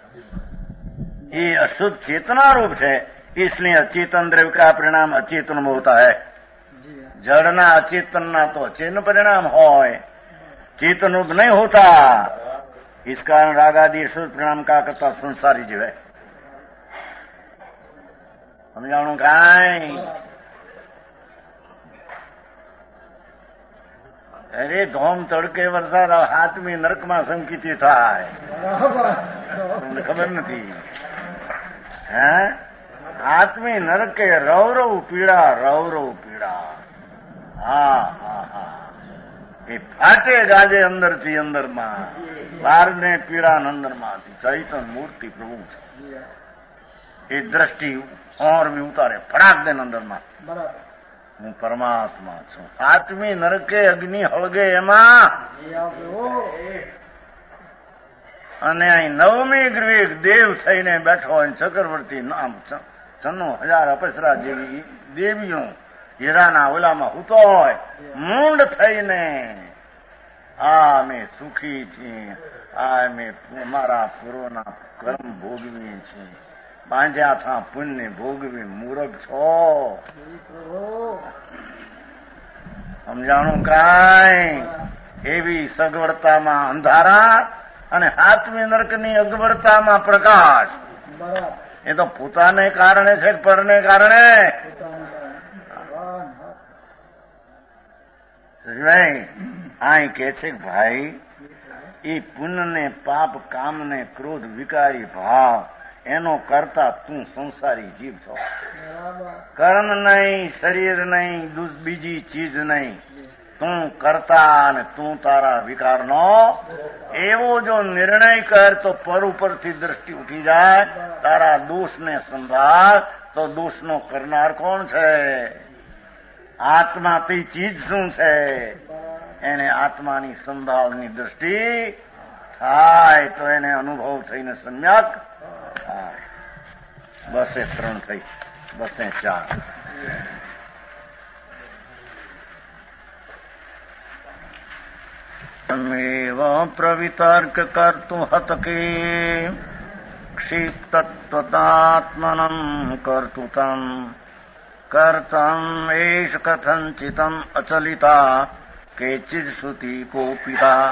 એ અશુદ્ધ ચેतना रूप है, इसलिए अचेतन द्रव्य का परिणाम अचेतन में होता है. जड़ना अचेतन तो अचेतन परिणाम होय, चेतन रूप नहीं होता. इस कारण रागादि अशुद्ध परिणाम का करता संसारी जीव है. समझाणु काई? અરે ધોમ તડકે વરસાદ હાથમી નરકમાં સંકિતી થાય, તમને ખબર નથી? હે હાથમી નરકે રવરવ પીડા, રવરવ પીડા. હા હા હા, એ ફાટે ગાજે અંદર થી અંદર માં, બાર ને પીડા અંદર માંથી. ચૈતન મૂર્તિ પ્રભુ છે, એ દ્રષ્ટિ ઓર બી ઉતારે ફડાક દે અંદર માં. હું પરમાત્મા છું. આત્મી નરકે અગ્નિ હળગે એમાં, અને અહીં નવમી ગ્રીક દેવ થઈને બેઠો હોય, ચક્રવર્તી નામ છન્નું હજાર અપસરા જેવી દેવીઓ હીરાના ઓલામાં હૂતો હોય, મૂંડ થઈને આ અમે સુખી છીએ, આ અમે અમારા પૂર્વના કર્મ ભોગવીએ છીએ, બાંધ્યા થા પુણ્ય ભોગવી મૂરખ છો. સમજાણું કાંઈ? એવી સગવડતામાં અંધારા અને હાથમી નરકની અગવડતામાં પ્રકાશ. એ તો પોતાને કારણે છે, પરને કારણે. આ કે છે ભાઈ, એ પુણ્યને, પાપ, કામને, ક્રોધ, વિકારી ભાવ એનો કરતા તું સંસારી જીવ છો. કર્મ નહીં, શરીર નહીં, બીજી ચીજ નહીં, તું કરતા અને તું તારા વિકારનો. એવો જો નિર્ણય કર તો પર ઉપરથી દ્રષ્ટિ ઉઠી જાય. તારા દોષને સંભાળ તો દોષનો કરનાર કોણ છે? આત્મા તે ચીજ શું છે? એને આત્માની સંભાળની દ્રષ્ટિ થાય તો એને અનુભવ થઈને સમ્યક થાય. બસે ત્રણ થઈ, બસે ચાર. તમેવ પ્રવિતર્ક કર્તું હતકે ક્ષિપ્તત્વતાત્મનં કર્તુતમ કર્તમ એષ કથંચિતમ અચલિતા કેચિદ શ્રુતિ કોપિતા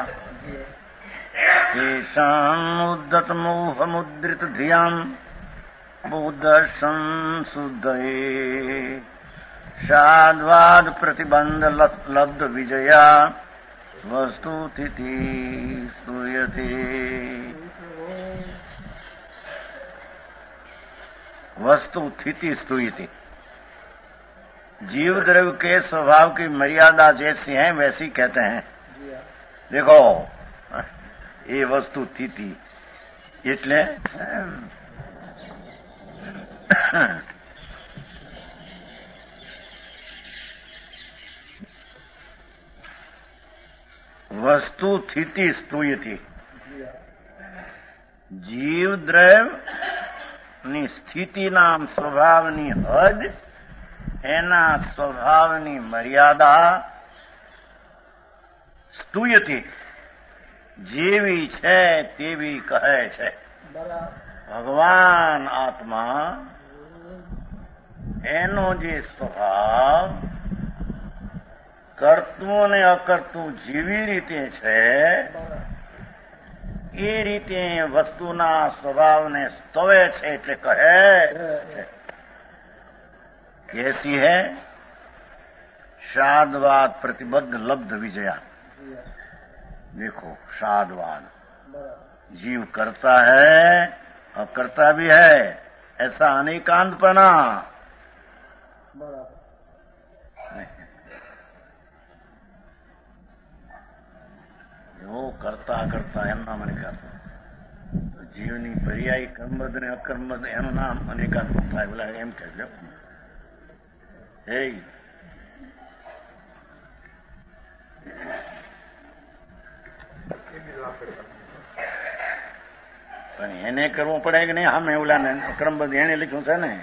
તેષાં ઉદ્દત મોહમુદ્રિત ધિયામ બુદ્ધસં શુદ્ધયે શાદ્વાદ પ્રતિબંધ લબ્ધ વિજયા વસ્તુ સ્થિતિ સ્તુયતે. वस्तु स्थिति स्तुति। जीव द्रव्य के स्वभाव की मर्यादा जैसी है वैसी कहते हैं। देखो ये वस्तु स्थिति એટલે વસ્તુ સ્થિતિ સ્તુયતિ જીવ દ્રવ્યની સ્થિતિના સ્વભાવની હદ એના સ્વભાવની મર્યાદા સ્તુયતિ જેવી છે તેવી કહે છે। ભગવાન આત્મા એનો જે સ્વભાવ કરતું અને અકર્તું જેવી રીતે છે એ રીતે વસ્તુના સ્વભાવને સ્તવે છે એટલે કહે છે। कैसी है? शादवाद प्रतिबद्ध लब्ध विजया। देखो शादवाद जीव करता है और करता भी है ऐसा अनेकांतपना वो करता करता એમના મને કહેતા જીવની પર્યાયી કર્મદ ને અકર્મદ એનું નામ અનેકાંત થાય બોલા એમ કહેજો। પણ એને કરવું પડે કે નહીં? હમે ઓલા ને ક્રમબદ્ધ એને લખ્યું છે ને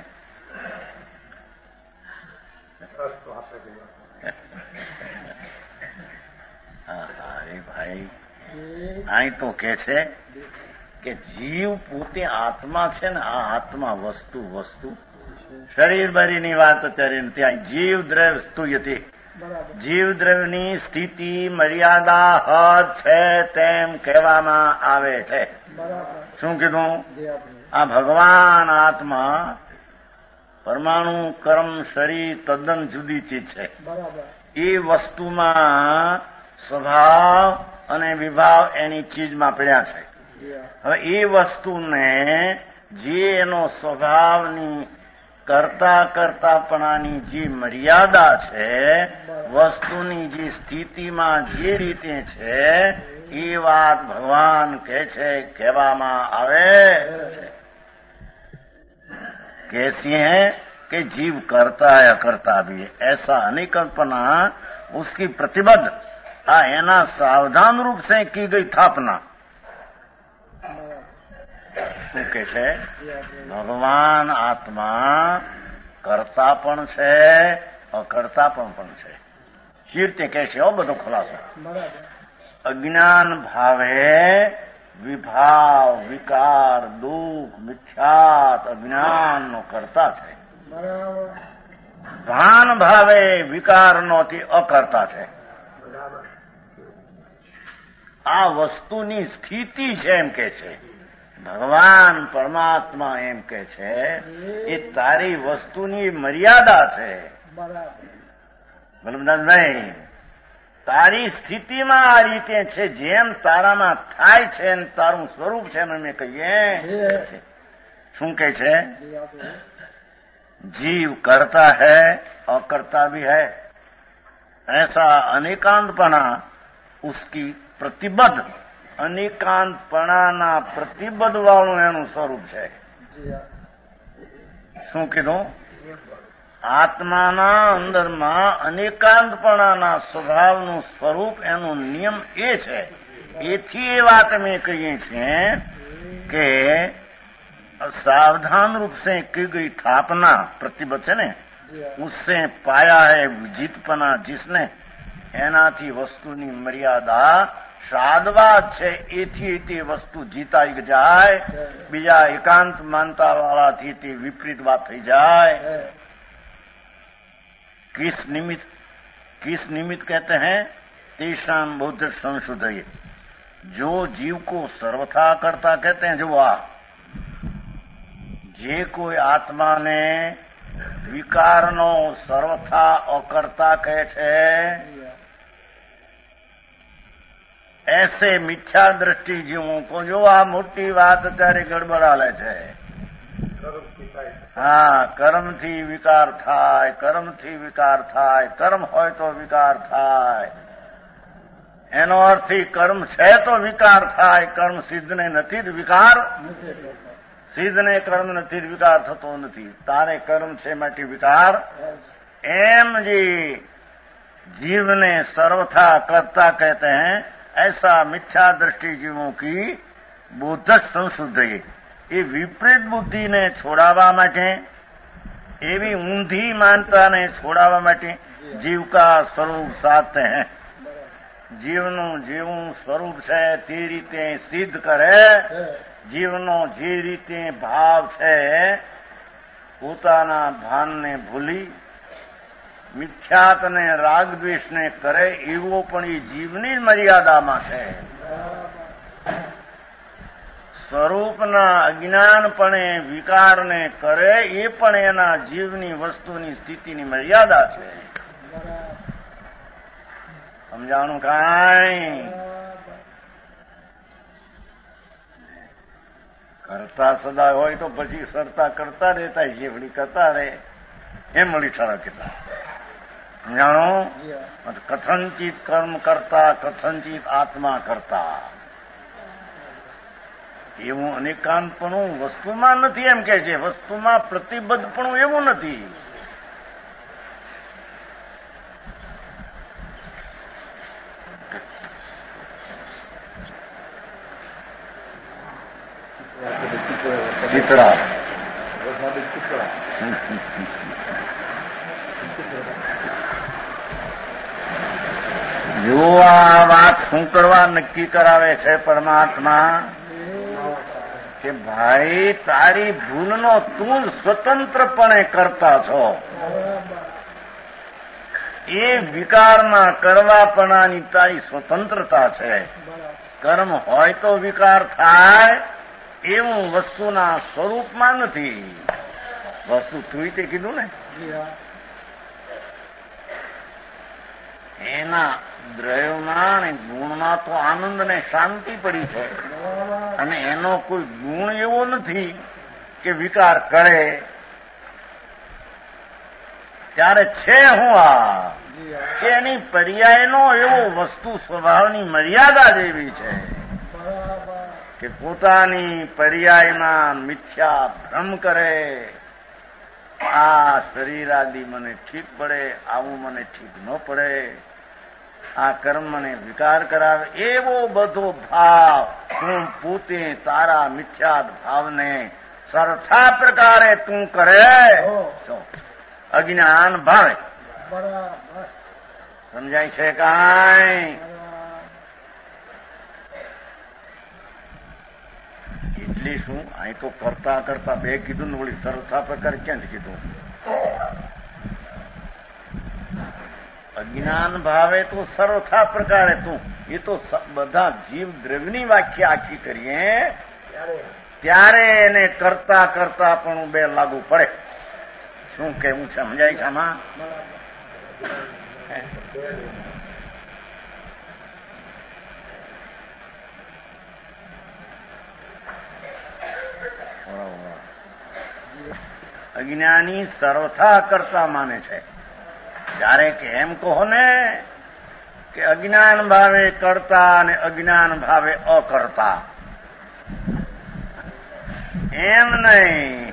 અરે ભાઈ અહીં તો કે છે કે જીવ પોતે આત્મા છે ને આ આત્મા વસ્તુ વસ્તુ શરીર બરીની વાત અત્યારે ત્યાં જીવ દ્રવ્ય સ્તુયતિ જીવ દ્રવ્યની સ્થિતિ મર્યાદા હદ છે તેમ કહેવામાં આવે છે। શું કીધું? આ ભગવાન આત્મા પરમાણુ કર્મ શરીર તદ્દન જુદી ચીજ છે। એ વસ્તુમાં સ્વભાવ અને વિભાવ એની ચીજમાં પડ્યા છે। હવે એ વસ્તુને જે એનો સ્વભાવની કરતા કરતાપણાની જે મર્યાદા છે વસ્તુની જે સ્થિતિમાં જે રીતે છે એ વાત ભગવાન કહે છે કહેવામાં આવે છે। कैसी है कि जीव करता है अकर्ता भी है ऐसा अनेकल्पना उसकी प्रतिबद्ध आ एना सावधान रूप से की गई स्थापना। શું કે છે? ભગવાન આત્મા કરતા પણ છે અકર્તા પણ પણ છે। શી રીતે કહે છે? બધો ખુલાસો અજ્ઞાન ભાવે વિભાવ વિકાર દુઃખ મિથ્યાત અજ્ઞાન નો કરતા છે। ભાન ભાવે વિકાર નો થી અકર્તા છે। આ વસ્તુની સ્થિતિ છે એમ કે છે. ભગવાન પરમાત્મા એમ કે છે એ તારી વસ્તુની મર્યાદા છે. વલ્લભદાસભાઈ, તારી સ્થિતિમાં આ રીતે છે, જેમ તારામાં થાય છે ને તારું સ્વરૂપ છે એમ અમે કહીએ. શું કે છે? जीव करता है और करता भी है, ऐसा अनेकांतपणा उसकी प्रतिबद्ध અનેકાંતપણાના પ્રતિબદ્ધ વાળું એનું સ્વરૂપ છે. શું કીધું? આત્માના અંદરમાં અનેકાંતપણાના સ્વભાવનું સ્વરૂપ એનું નિયમ એ છે. એથી એ વાત અમે કહીએ છીએ કે सावधान रूप से की गई स्थापना प्रतिबद्ध है ने, उससे पाया है विजितपना जिसने, एनाथी वस्तुनी मर्यादा साधवा છે. એથી તે વસ્તુ જીતાઈ જાય. બીજા એકાંત માનતા વાળાથી તે વિપરીત વાત થઈ જાય. किस निमित्त किस निमित्त कहते हैं? तेषाम बुद्ध संशोधय. जो जीव को सर्वथा करता कहते हैं, जो आ જે કોઈ આત્માને વિકારનો સર્વથા અકર્તા કહે છે, ऐसे મિથ્યા દ્રષ્ટિ જીવો કો. જો આ મોટી વાત અત્યારે ગડબડાલે છે. હા, કર્મથી વિકાર થાય, કર્મથી વિકાર થાય, કર્મ હોય તો વિકાર થાય. એનો અર્થ કર્મ છે તો વિકાર થાય. કર્મ સિદ્ધને નથી જ વિકાર. સિદ્ધને કર્મ નથી વિકાર થતો નથી. તારે કર્મ છે માટે વિકાર. એમ જે जीवने सर्वथा करता कहते हैं, ऐसा मिथ्या दृष्टि जीवों की बुद्ध संशुद्धि. એ વિપરીત બુદ્ધિને છોડાવવા માટે, એવી ઊંધી માનતાને છોડાવવા માટે જીવ કા સ્વરૂપ સાધતે હૈ. જીવનું જેવું સ્વરૂપ છે તે રીતે સિદ્ધ કરે. જીવનો જે રીતે ભાવ છે પોતાના ભાનને ભૂલી મિથ્યાતને રાગ દ્વેષને કરે, એવો પણ એ જીવની મર્યાદામાં છે. સ્વરૂપના અજ્ઞાનપણે વિકારને કરે, એ પણ એના જીવની વસ્તુની સ્થિતિની મર્યાદા છે. સમજાણું કાંઈ? કરતા સદા હોય તો પછી સરતા કરતા રહેતા, જે વળી કરતા રહે એમ વળી ઠરા કેટલા. સમજાણું? કથનચિત કર્મ કરતા, કથનચિત આત્મા કરતા. એવું અનેકાંતપણું વસ્તુમાં નથી એમ કે છે. વસ્તુમાં પ્રતિબદ્ધપણું એવું નથી. ચિત્રા જો આ વાત શું કરવા નક્કી કરાવે છે પરમાત્મા કે ભાઈ તારી ભૂલનો તું સ્વતંત્રપણે કરતા છો. એ વિકારમાં કરવાપણાની તારી સ્વતંત્રતા છે. કર્મ હોય તો વિકાર થાય, એવું વસ્તુના સ્વરૂપમાં નથી. વસ્તુ તું તે કીધું ને, એના દ્રવ્યમાં અને ગુણમાં તો આનંદ ને શાંતિ પડી છે, અને એનો કોઈ ગુણ એવો નથી કે વિકાર કરે. ત્યારે છે હું આ કે એની પર્યાયનો એવો વસ્તુ સ્વભાવની મર્યાદા જેવી છે કે પોતાની પર્યાયમાં મિથ્યા ભ્રમ કરે. આ શરીર આદિ મને ઠીક પડે, આવું મને ઠીક ન પડે, આ કર્મ મને વિકાર કરાવે, એવો બધો ભાવ તું પોતે તારા મિથ્યા ભાવને સરખા પ્રકારે તું કરે. અજ્ઞાન ભાવે. સમજાય છે કાંઈ? એટલે શું, અહીં તો કરતા કરતા બે કીધું ને, વળી સરખા પ્રકારે ક્યાંથી કીધું? અજ્ઞાન ભાવે તો સરખા પ્રકારે તું એ તો બધા જીવ દ્રવ્યની વ્યાખ્યા આખી કરીએ ત્યારે એને કરતા કરતા પણ બે લાગુ પડે. શું કેવું છે, સમજાય છે આમાં? અજ્ઞાની સર્વથા કરતા માને છે. જ્યારે કે એમ કહો ને કે અજ્ઞાન ભાવે કરતા અને અજ્ઞાન ભાવે અકર્તા, એમ નહીં.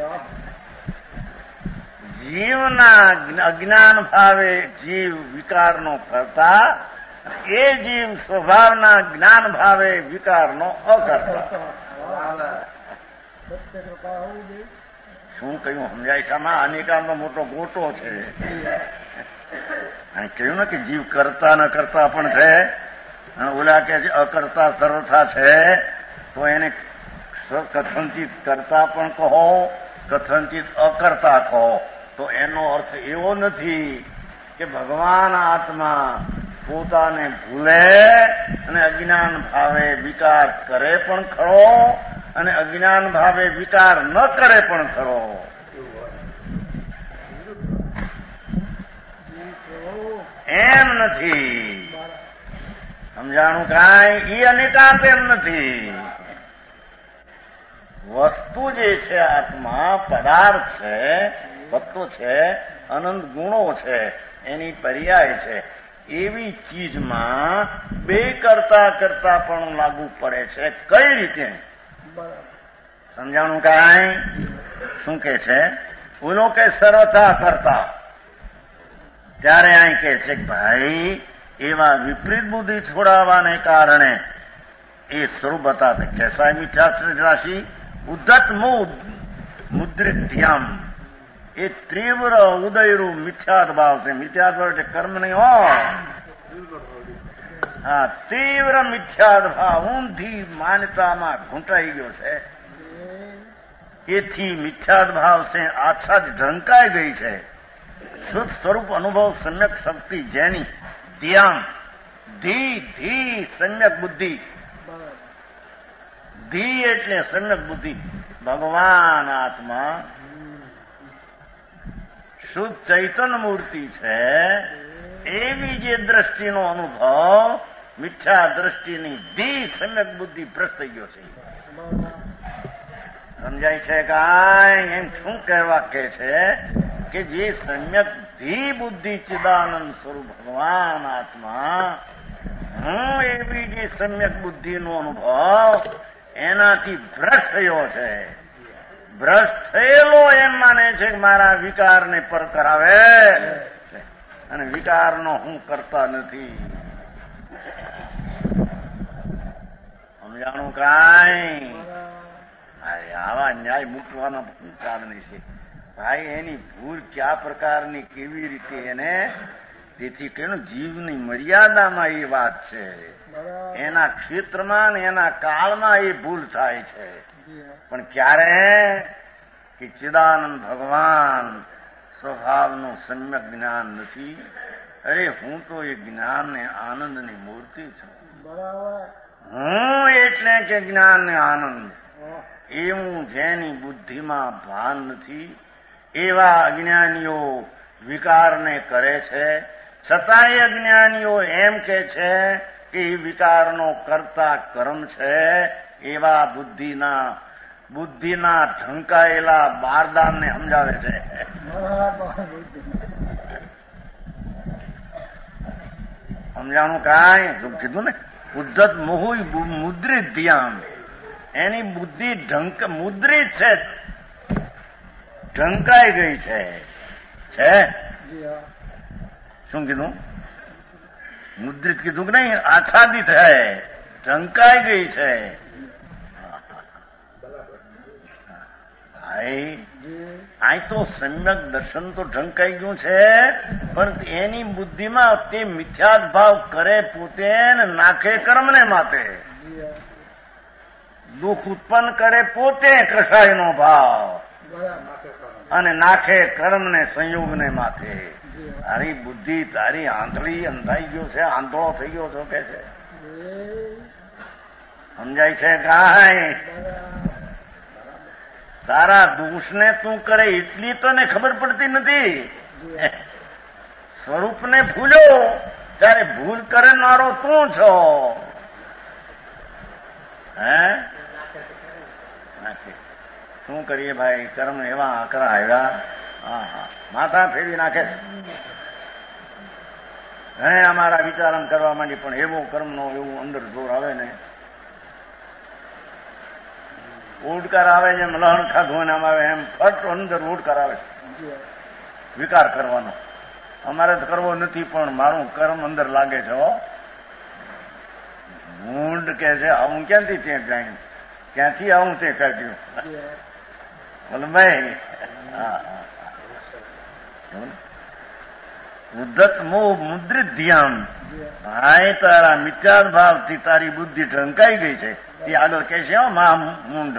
જીવના અજ્ઞાન ભાવે જીવ વિકારનો કરતા, એ જીવ સ્વભાવના જ્ઞાન ભાવે વિકારનો અકર્તા. શું કહ્યું, સમજાય છે આમાં? અનેકાનો મોટો ગોટો છે. કહ્યું ને કે જીવ કરતા ન કરતા પણ છે, ઓલા કે અકર્તા સર્વથા છે, તો એને કથનચિત કરતા પણ કહો, કથનચિત અકર્તા કહો, તો એનો અર્થ એવો નથી કે ભગવાન આત્મા પોતાને ભૂલે અને અજ્ઞાન ભાવે વિકાર કરે પણ ખરો અને અજ્ઞાન ભાવે વિકાર ન કરે પણ ખરો. એમ નથી. સમજાણું કાંઈ? ઈ અનેકાંત એમ નથી. વસ્તુ જે છે આત્મા, પદાર્થ છે, તત્વ છે, અનંત ગુણો છે, એની પર્યાય છે. એવી ચીજમાં બે કરતા કરતા પણ લાગુ પડે છે. કઈ રીતે? સમજાણું કાંઈ? શું કે છે? ઓલો કે સર્વથા કરતા, ત્યારે અહીં કે છે કે ભાઈ એવા વિપરીત બુદ્ધિ છોડાવવાને કારણે એ સ્વરૂપ બતાવે. કેસા મિથ્યા રાશિ ઉદ્ધત મુદ્રિત ધ્યાન, એ તીવ્ર ઉદયરૂ મિથ્યાદ ભાવ છે. મિથ્યાદ ભાવ એટલે કર્મ નહીં હોય. હા, તીવ્ર મિથ્યાદ ભાવ ઊંધી માન્યતામાં ઘૂંટાઈ ગયો છે. એથી મિથ્યાદ ભાવ છે આછાદ ઢંકાઈ ગઈ છે. શુદ્ધ સ્વરૂપ અનુભવ સમ્યક શક્તિ જેની ધ્યાન ધી ધી સમ્યક બુદ્ધિ, ધી એટલે સમ્યક બુદ્ધિ, ભગવાન આત્મા શુદ્ધ ચૈતન્ય મૂર્તિ છે. એવી જે દ્રષ્ટિનો અનુભવ મિથ્યા દ્રષ્ટિની ધી સમ્યક બુદ્ધિ ભ્રષ્ટ થઈ ગયો છે. સમજાય છે કાંઈ? એમ શું કહેવા કે છે કે જે સમ્યક ધી બુદ્ધિ ચિદાનંદ સ્વરૂપ ભગવાન આત્મા, હું એવી જે સમ્યક બુદ્ધિનો અનુભવ એનાથી ભ્રષ્ટ થયો છે. ભ્રષ્ટ થયેલો એમ માને છે કે મારા વિકારને પર કરાવે અને વિકારનો હું કરતા નથી. સમજાણું કાંઈ? આવા ન્યાય મૂકવાના શું કારણ છે ભાઈ? એની ભૂલ કયા પ્રકારની, કેવી રીતે એને, તેથી તેનું જીવની મર્યાદામાં એ વાત છે. એના ક્ષેત્રમાં ને એના કાળમાં એ ભૂલ થાય છે. પણ ક્યારે કે ચિદાનંદ ભગવાન સ્વભાવનું સમ્યક જ્ઞાન નથી. અરે હું તો એ જ્ઞાન ને આનંદની મૂર્તિ છું. હું એટલે કે જ્ઞાન ને આનંદ, એવું જેની બુદ્ધિમાં ભાન નથી એવા અજ્ઞાનીઓ વિકારને કરે છે. છતાંય અજ્ઞાનીઓ એમ કે છે કે એ વિકારનો કરતા કર્મ છે. એવા બુદ્ધિના બુદ્ધિના ઢંકાયેલા બારદાનને સમજાવે છે. સમજાણું કાંઈ? કીધું ને, ઉદ્ધત મોહુ મુદ્રિત ધ્યાન, એની બુદ્ધિ ઢંક મુદ્રિત છે, ઢંકાઈ ગઈ છે. છે શું કીધું? મુદ્રિત કીધું કે નહીં? આચ્છાદિત છે, ઢંકાઈ ગઈ છે. આ તો સમ્યક દર્શન તો ઢંકાઈ ગયું છે, પણ એની બુદ્ધિમાં તે મિથ્યાદ ભાવ કરે પોતે ને નાખે કર્મને માથે. દુઃખ ઉત્પન્ન કરે પોતે કસાયનો ભાવ અને નાખે કર્મને સંયોગને માથે. તારી બુદ્ધિ તારી આંધળી અંધાઈ ગયો છે, આંધળો થઈ ગયો છો કે છે. સમજાય છે કાંઈ? તારા દોષને તું કરે એટલી તને ખબર પડતી નથી. સ્વરૂપને ભૂલ્યો ત્યારે ભૂલ કરનારો તું છો. હે શું કરીએ ભાઈ? કર્મ એવા આકરા આવ્યા, હા હા માથા ફેરવી નાખે છે. હે અમારા વિચારણ કરવા માંડી, પણ એવો કર્મનો એવું અંદર જોર આવે ને, ઉડકાર આવે જેમ લહણ ખાધું ને આમ આવે એમ ફટ અંદર ઉડકાર આવે છે. વિકાર કરવાનો અમારે તો કરવો નથી, પણ મારું કર્મ અંદર લાગે છે. હો ઊંડ કે છે આવું ક્યાંથી ત્યાં જાય, ક્યાંથી આવું તે કાઢ્યું. બોલો ભાઈ, ઉદ્ધત મોહ મુદ્રિત ધ્યાન. હાય તારા મિથ્યા ભાવથી તારી બુદ્ધિ ઢંકાઈ ગઈ છે. તે આગળ કહે છે મા મુંડ.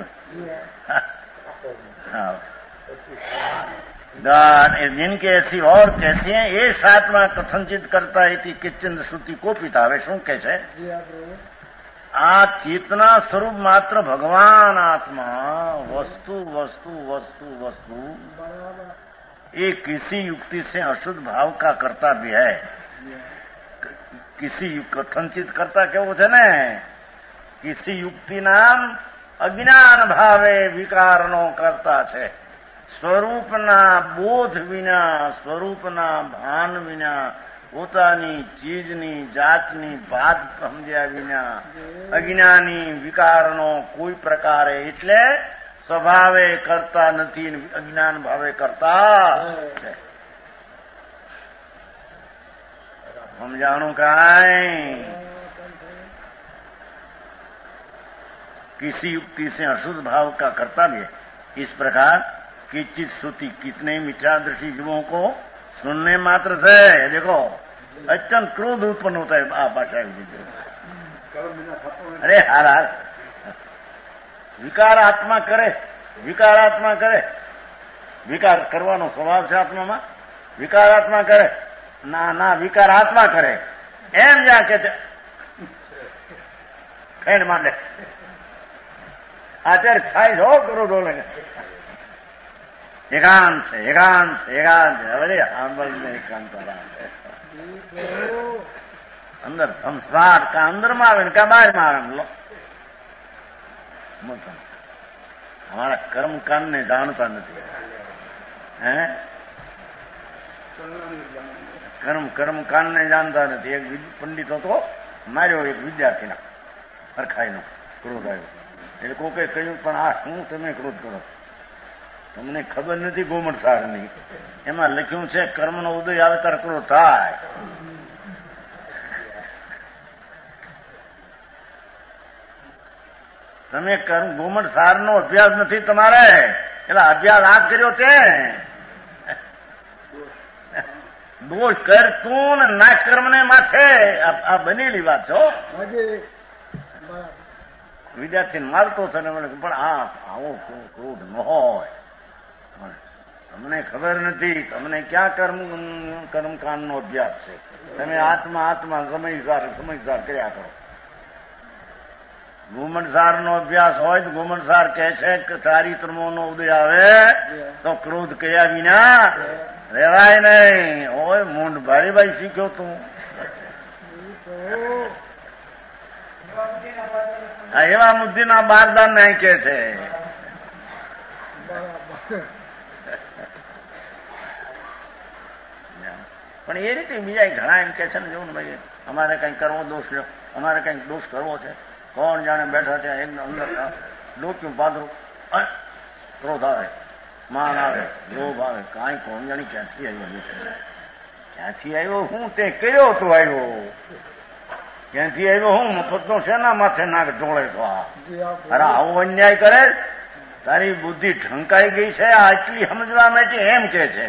जिनके ऐसी और कहती हैं ये सातवा कथनचित करता है कि किच्चिंद श्रुति को पिता. હવે શું કે છે? આ ચેતના સ્વરૂપ માત્ર ભગવાન આત્मा वस्तु वस्तु वस्तु वस्तु ये किसी युक्ति से अशुद्ध भाव का करता भी है. किसी कथनचित करता કેવું છે ને, કિસી યુક્તિ નામ અજ્ઞાન ભાવે વિકારનો કરતા છે. સ્વરૂપના બોધ વિના, સ્વરૂપના ભાન વિના, પોતાની ચીજની જાતની વાત સમજ્યા વિના અજ્ઞાની વિકારનો કોઈ પ્રકારે એટલે સ્વભાવે કરતા નથી, અજ્ઞાન ભાવે કરતા છે. સમજાણું કાંઈ? किसी युक्ति से अशुद्ध भाव का करता भी है. इस प्रकार किंचित श्रुति कितने मिथ्यादृशी जीवों को सुनने मात्र से देखो अत्यंत क्रोध उत्पन्न होता है. आ भाषा अरे हार हार विकार आत्मा करे, विकार आत्मा करे, विकार करવાનો સ્વભાવ છે આત્મામાં. વિકાર આત્મા કરે ના ના વિકાર આત્મા કરે એમ જ્યાં કે ફેડ માંડે. અત્યારે થાય છો કરો ડોલે એકાંત છે, એકાંત છે, એકાંત છે. હવે સાંભળને એકાંત અંદર સંસ્કાર કા અંદરમાં આવે ને કા બહારમાં આવે. લો અમારા કર્મકાંડ ને જાણતા નથી. હે કર્મ કર્મકાંડ ને જાણતા નથી. એક પંડિત હતો, માર્યો એક વિદ્યાર્થીના હરખાઈનો, ક્રોધ આવ્યો. એટલે કોકે કહ્યું પણ આ શું તમે ક્રોધ કરો? તમને ખબર નથી ગોમડ સારની, એમાં લખ્યું છે કર્મનો ઉદય આવે ત્યારે ક્રોધ થાય. તમે કર્મ ગોમડ સારનો અભ્યાસ નથી તમારે, એટલે અભ્યાસ આ કર્યો તે દોષ કર તું ને ના કર્મને માથે. આ બનેલી વાત છો. વિદ્યાર્થીને મારતો થને મને પણ આ આવો ક્રોધ ન હોય. તમને ખબર નથી, તમને ક્યાં કર્મ કર્મકાંડ નો અભ્યાસ છે. તમે આત્મા આત્મા સમયસાર સમયસાર કર્યા કરો. ગુમણસાર નો અભ્યાસ હોય તો ગુમણસાર કહે છે કે ચારિત્રમો નો ઉદય આવે તો ક્રોધ કર્યા વિના રેવાય નહીં. ઓય મૂંડ ભારી ભાઈ શીખ્યો તું. એવા બુદ્ધિના બારદાન ને કે છે. પણ એ રીતે બીજા ઘણા એમ કે છે ને, જોવું ને ભાઈ અમારે કઈ કરવો દોષ લ્યો, અમારે કઈક દોષ કરવો છે. કોણ જાણે બેઠા ત્યાં એક અંદર ડોક્યું પાદરું, ક્રોધ આવે, માન આવે, લોભ આવે, કાંઈ કોણ જાણી ક્યાંથી આવ્યો છે, ક્યાંથી આવ્યો હું તે કર્યો તો આવ્યો, ક્યાંથી આવ્યો હું મફતનો શેના માથે નાક ઢોળે છો? અરે આવો અન્યાય કરે, તારી બુદ્ધિ ઢંકાઈ ગઈ છે આટલી સમજવા માટે એમ કે છે.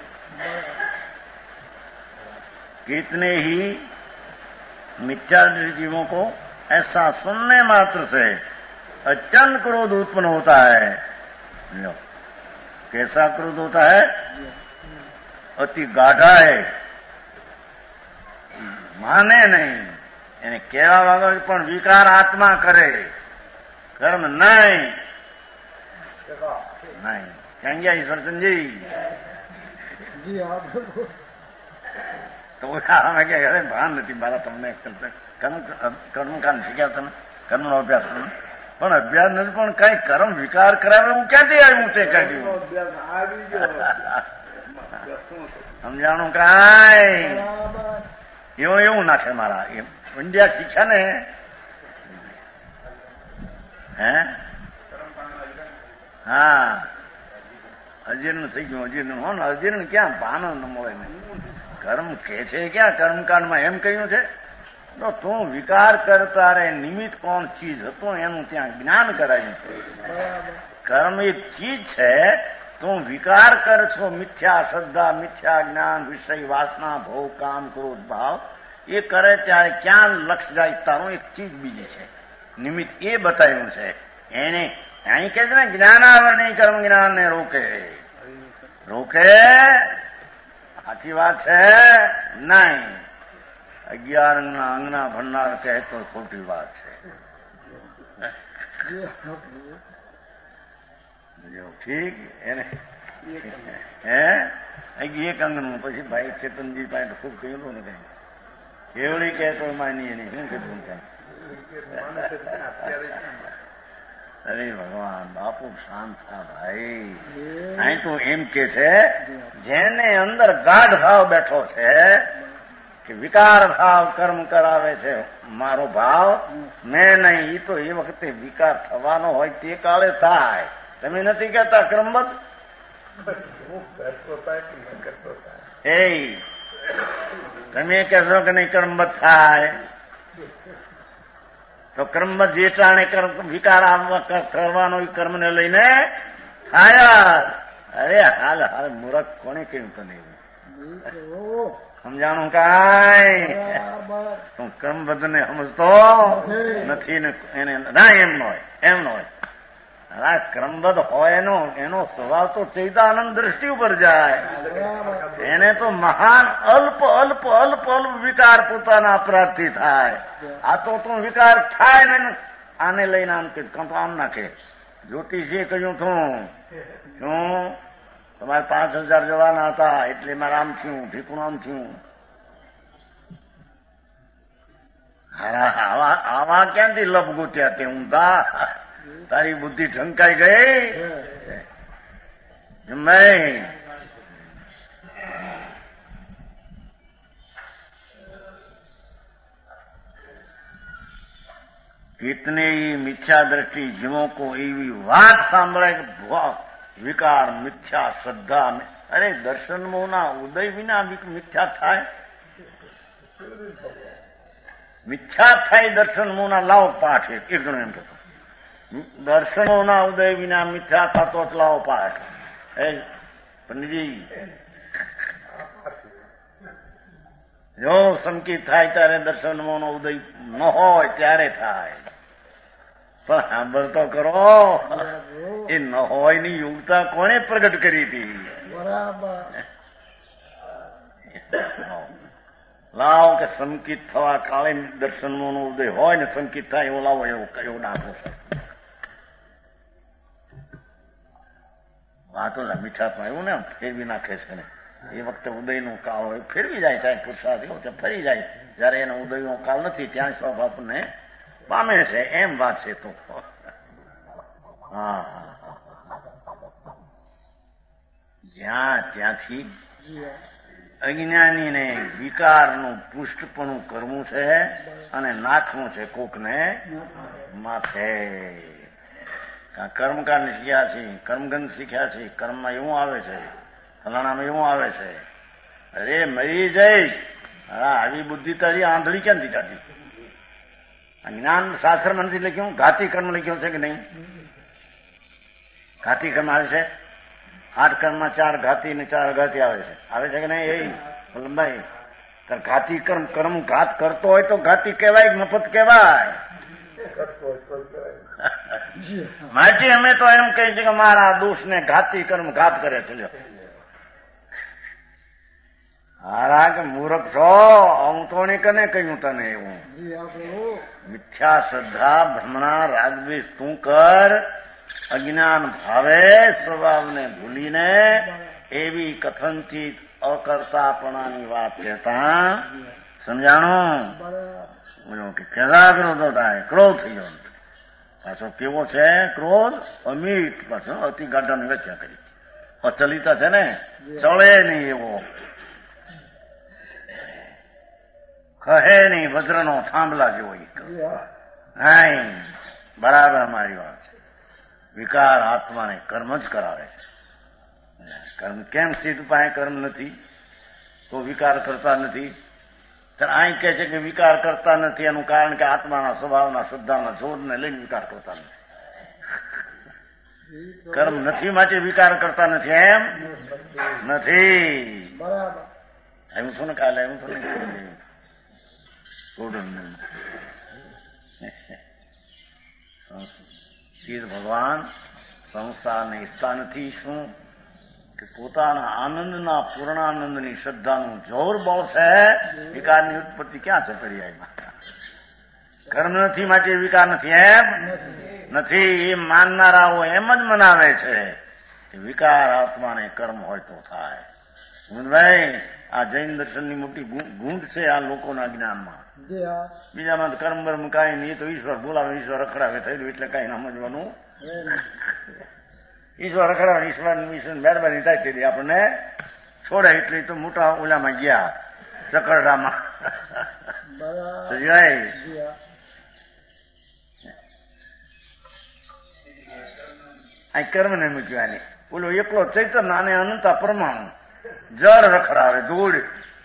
कितने ही मिथ्या जीवों को ऐसा सुनने मात्र से अत्यंत क्रोध उत्पन्न होता है. लो कैसा क्रोध होता है? अति गाढ़ा है, माने नहीं, એને કહેવા વગર પણ વિકાર આત્મા કરે, કર્મ નહીં નહીં. ક્યાં ગયા ઈશ્વરચંદજી? તો અમે કે અરે ભાન નથી મારા તમને કર્મ કર્મકાંડ શીખ્યા તમે, કર્મનો અભ્યાસ તમે પણ અભ્યાસ નથી, પણ કઈ કર્મ વિકાર કરાવે હું ક્યાંથી આવ્યું તે કાઢ્યું સમજાણું કાંઈ એવું એવું નાખે મારા એમ ઇન્ડિયા શીખ્યા ને હે હા અજીર્ણ થઈ ગયું અજીર્ણ હો ને અજીર્ણ ક્યાં ભાનો ન મળે ને કર્મ કે છે ક્યાં કર્મકાંડમાં એમ કહ્યું છે તો તું વિકાર કરતા રે નિમિત્ત કોણ ચીજ હતું એનું ત્યાં જ્ઞાન કરાયું છે. કર્મ એક ચીજ છે, તું વિકાર કર છો મિથ્યા શ્રદ્ધા મિથ્યા જ્ઞાન વિષય વાસના ભોગ કામ ક્રોધ ભાવ એ કરે ત્યારે ક્યાં લક્ષ જાય તારું એક ચીજ બીજી છે નિમિત્ત એ બતાવ્યું છે. એને અહીં કે છે ને જ્ઞાનાવરણી કર્મ જ્ઞાન ને રોકે રોકે સાચી વાત છે નહીં. અગિયાર અંગના અંગના ભણનાર કહે તો ખોટી વાત છે. ઠીક એને હે એક અંગનું પછી ભાઈ ચેતનજી પાસે ખૂબ કહ્યું ને કઈ કેવડી કહેતો માનીએ નહીં શું કીધું ત્યાં અરે ભગવાન બાપુ શાંત થા ભાઈ. અહીં તો એમ કે છે જેને અંદર ગાઢ ભાવ બેઠો છે કે વિકાર ભાવ કર્મ કરાવે છે, મારો ભાવ મેં નહીં, એ તો એ વખતે વિકાર થવાનો હોય તે કાળે થાય. તમે નથી કહેતા ક્રમબદ્ધ એ તમે કહેશો કે નહીં કર્મબદ્ધ થાય તો કર્મબદ્ધ જે ટાણે વિકાર કરવાનો એ કર્મને લઈને થાય. અરે હાલ હાલ મૂર્ખ કોને કેવું તને સમજાણું કાંઈ? તું કર્મબદ્ધ ને સમજતો નથી ને એને ના એમ ન હોય એમ ન હોય. હા ક્રમબદ્ધ હોય એનો એનો સ્વભાવ તો ચૈતાનંદ દ્રષ્ટિ ઉપર જાય. એને તો મહાન અલ્પ અલ્પ અલ્પ અલ્પ વિકાર પોતાના અપરાધથી થાય. આ તો તું વિકાર થાય ને આને લઈને આમ કે આમ નાખે. જ્યોતિષીએ કહ્યું તું શું તમારે પાંચ હજાર જવાના હતા એટલે મારે આમ થયું ઠીકણું આમ થયું. આવા આવા ક્યાંથી લપ ગોત્યા તે ઊંધા? તારી બુદ્ધિ ઢંકાઈ ગઈ નહીં. कितने ही मिथ्या दृष्टि जीवों को एवी વાત સાંભળે વિકાર મિથ્યા શ્રદ્ધા. અરે દર્શન મોના ઉદય વિના મિથ્યા થાય? મિથ્યા થાય દર્શન મોના લાવો પાઠ એક ગણો એમ કહેતો દર્શનોના ઉદય વિના મિથ્યા થતો લાવો પાઠ. એ પંડિતજી જો સંકિત થાય ત્યારે દર્શનોનો ઉદય ન હોય ત્યારે થાય. પણ સાંભળતો કરો એ ન હોય ની યોગતા કોણે પ્રગટ કરી હતી? લાવો કે સંકિત થવા કાળે દર્શનનો ઉદય હોય ને સંકિત થાય એવો લાવો એવો એવો દાખલો છે. વાતો મીઠામાં એવું ને ફેરવી નાખે છે ને એ વખતે ઉદયનો કાળ હોય ફેરવી જાય સાહેબ પુરસાદ એવો ત્યાં ફરી જાય. જયારે એનો ઉદયનો કાળ નથી ત્યાં સ્વભાવને પામે છે એમ વાત છે. તો હા જ્યાં ત્યાંથી અજ્ઞાનીને વિકારનું પુષ્ટપણું કરવું છે અને નાખવું છે કોકને માથે. કર્મકાંડ શીખ્યા છે, કર્મગંધ શીખ્યા છે, કર્મમાં એવું આવે છે, ફલાણામાં એવું આવે છે. અરે મરી જઈ હા આવી બુદ્ધિ તારી આંધળી ક્યાંથી કાઢી? જ્ઞાન શાસ્ત્રમાં નથી લખ્યું ઘાતી કર્મ લખ્યું છે કે નહીં? ઘાતી કર્મ આવે છે. આઠ કર્મમાં ચાર ઘાતી ને ચાર અઘાતી આવે છે આવે છે કે નહીં? એ વલ્લભભાઈ ઘાતી કર્મ કર્મ ઘાત કરતો હોય તો ઘાતી કહેવાય મફત કહેવાય? માટે અમે તો એમ કહી છે કે મારા દોષ ને ઘાતી કર્મ ઘાત કરે છે. હારા કે મૂર્ખ છો, હું તો નહીં કને કહ્યું તને એવું. મિથ્યા શ્રદ્ધા ભ્રમણા રાગદ્વેષ તું કર, અજ્ઞાન ભાવે સ્વભાવને ભૂલીને એવી કથનચિત અકર્તાપણાની વાત કહેતા સમજાણું કે કેદા ક્રોધો થાય, ક્રોધ થઈ ગયો. પાછો કેવો છે ક્રોધ? અમીટ, પાછો અતિ ગાઢાની વ્યાખ્યા કરી. અચલિત છે ને, ચળે નહીં એવો, કહે નહીં વજ્રનો થાંભલા જેવો. હા, બરાબર મારી વાત છે. વિકાર આત્માને કર્મ જ કરાવે છે. કર્મ કેમ? સિદ્ધ પાસે કર્મ નથી તો વિકાર કરતા નથી. અહીં કહે છે કે વિકાર કરતા નથી, એનું કારણ કે આત્માના સ્વભાવના શ્રદ્ધાના જોરને લઈને વિકાર કરતા નથી. કર્મ નથી માટે વિકાર કરતા નથી એમ નથી. આવ્યું છું ને કાલે, આવ્યું છું ને સિદ્ધ ભગવાન સંસારને ઈચ્છતા નથી. શું કે પોતાના આનંદના પૂર્ણાનંદની શ્રદ્ધાનું જોર બહુ છે. વિકારની ઉત્પત્તિ ક્યાં છે તળિયામાં? કર્મ નથી માટે વિકાર નથી એમ નથી. એ માનનારાઓ એમ જ મનાવે છે કે વિકાર આત્માને કર્મ હોય તો થાય. ભાઈ, આ જૈન દર્શનની મોટી ગૂંટ છે આ લોકોના જ્ઞાનમાં. બીજામાં તો કર્મ બર્મ કાંઈ નહીં, તો ઈશ્વર બોલાવે, ઈશ્વર રખડાવે થયેલું એટલે કઈ સમજવાનું. ઈશ્વર રખડાવે, ઈશ્વર ઈશ્વર મહેરબાની થાય તેથી આપણને છોડે એટલે તો મોટા ઓલામાં ગયા ચકરડામાં. આ કર્મને મૂક્યું. આને ઓલો એકલો ચૈતન્ય આને અનંતા પરમાણુ જળ રખડાવે, ધૂળ.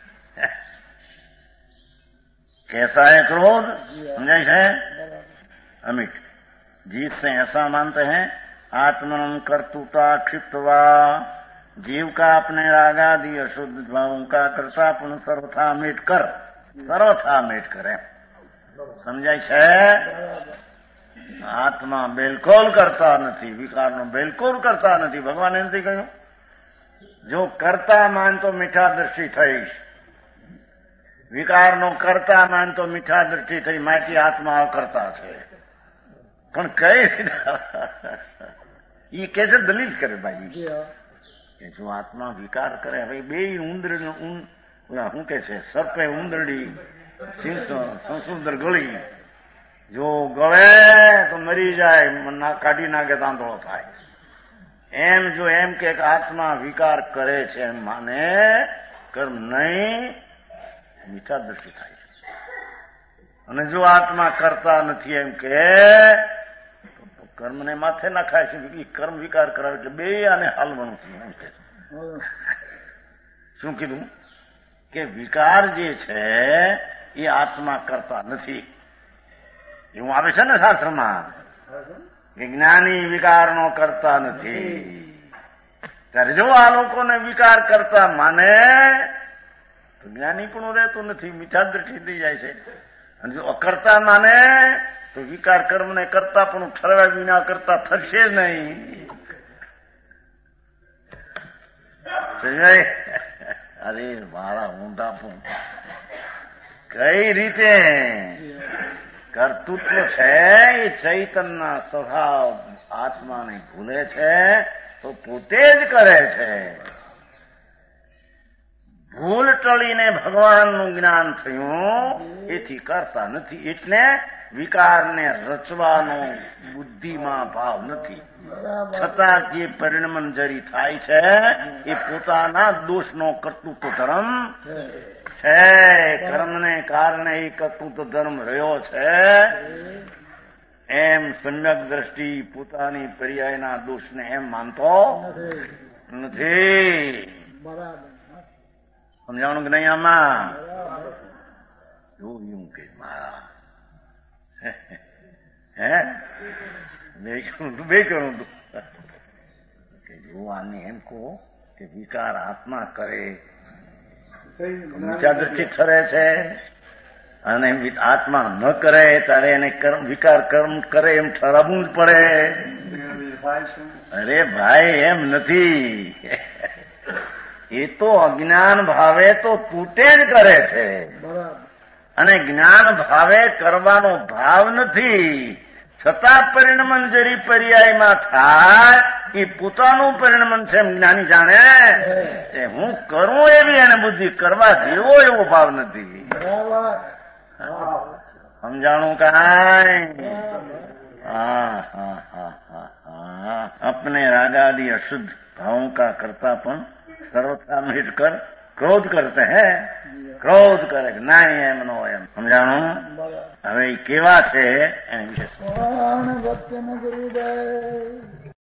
कैसा है क्रोध? समझाइश है अमिट. जीव से ऐसा मानते हैं आत्मन कर्तुता क्षिप्तवा जीव का अपने रागादि अशुद्ध भावों का कर्तापन सर्वथा मिट कर सर्वथा मिट करे. સમજાય છે? આત્મા બિલકુલ કરતા નથી, વિકારનો બિલકુલ કરતા નથી. ભગવાને નથી કહ્યું જો કરતા માન તો મીઠા દ્રષ્ટિ થઈશ, વિકારનો કરતા માન તો મીઠા દ્રષ્ટિ થઈ, માટી આત્મા કરતા છે. પણ કઈ એ કે છે દલીલ કરે ભાઈ કે જો આત્મા વિકાર કરે, હવે બે ઉંદર શું કે છે સર્પે ઉંદરડી સંસુંદર ગળી, જો ગળે તો મરી જાય, કાઢી નાખે તો આંધળો થાય. એમ જો એમ કે આત્મા વિકાર કરે છે એમ માને, કર્મ નહીં, મીઠા દ્રષ્ટિ થાય છે. અને જો આત્મા કરતા નથી એમ કે કર્મને માથે નાખાય છે, કર્મ વિકાર કરાવે એટલે બે આને હાલવાનું થયું. એમ કે શું કીધું કે વિકાર જે છે એ આત્મા કરતા નથી. એવું આવે છે ને શાસ્ત્રમાં કે જ્ઞાની વિકારનો કરતા નથી. ત્યારે જો આ લોકોને વિકાર કરતા માને તો જ્ઞાની પણ રહેતું નથી, મીઠા દ્રષ્ટિ થઈ જાય છે. અને જો અકર્તા માને તો વિકાર કર્મને કરતા પણ ઠરવા વિના કરતા થશે નહીં. અરે મારા ઊંધા પણ કઈ રીતે કર્તૃત્વ છે એ ચૈતનના સ્વભાવ આત્માને ભૂલે છે તો પોતે જ કરે છે. ભૂલ ટળીને ભગવાનનું જ્ઞાન થયું એથી કરતા નથી. એટલે વિકારને રચવાનો બુદ્ધિમાં ભાવ નથી. છતાં જે પરિણમન જરી થાય છે એ પોતાના દોષનો કર્તૃત્વ ધર્મ છે. કર્મને કારણે એ કર્તૃત્વ ધર્મ રહ્યો છે. એમ સમ્યક દ્રષ્ટિ પોતાની પર્યાયના દોષને એમ માનતો નથી. સમજાવવાનું કે નહીં? આમાં એવું કે મારા હે બે કરું તું બે કરું તું કે જો આને એમ કહો કે વિકાર આત્મા કરે, મીઠા દ્રષ્ટિ ઠરે છે, અને આત્મા ન કરે ત્યારે એને કર્મ વિકાર કર્મ કરે એમ ઠરાવવું જ પડે. અરે ભાઈ એમ નથી. એ તો અજ્ઞાન ભાવે તો તૂટે જ કરે છે, અને જ્ઞાન ભાવે કરવાનો ભાવ નથી, છતાં પરિણમન જરી પર્યાયમાં થાય એ પોતાનું પરિણમન છે એમ જ્ઞાની જાણે છે. હું કરું એવી એને બુદ્ધિ, કરવા જેવો એવો ભાવ નથી. સમજાણું કાંઈ? હા હા હા હા હા. अपने रागादि अशुद्ध भावों का करता પણ સર્વથા મિટ કર ક્રોધ કરતે હે, ક્રોધ કરે ના એમ નો એમ. સમજાણું? હવે કેવા છે એની વિશે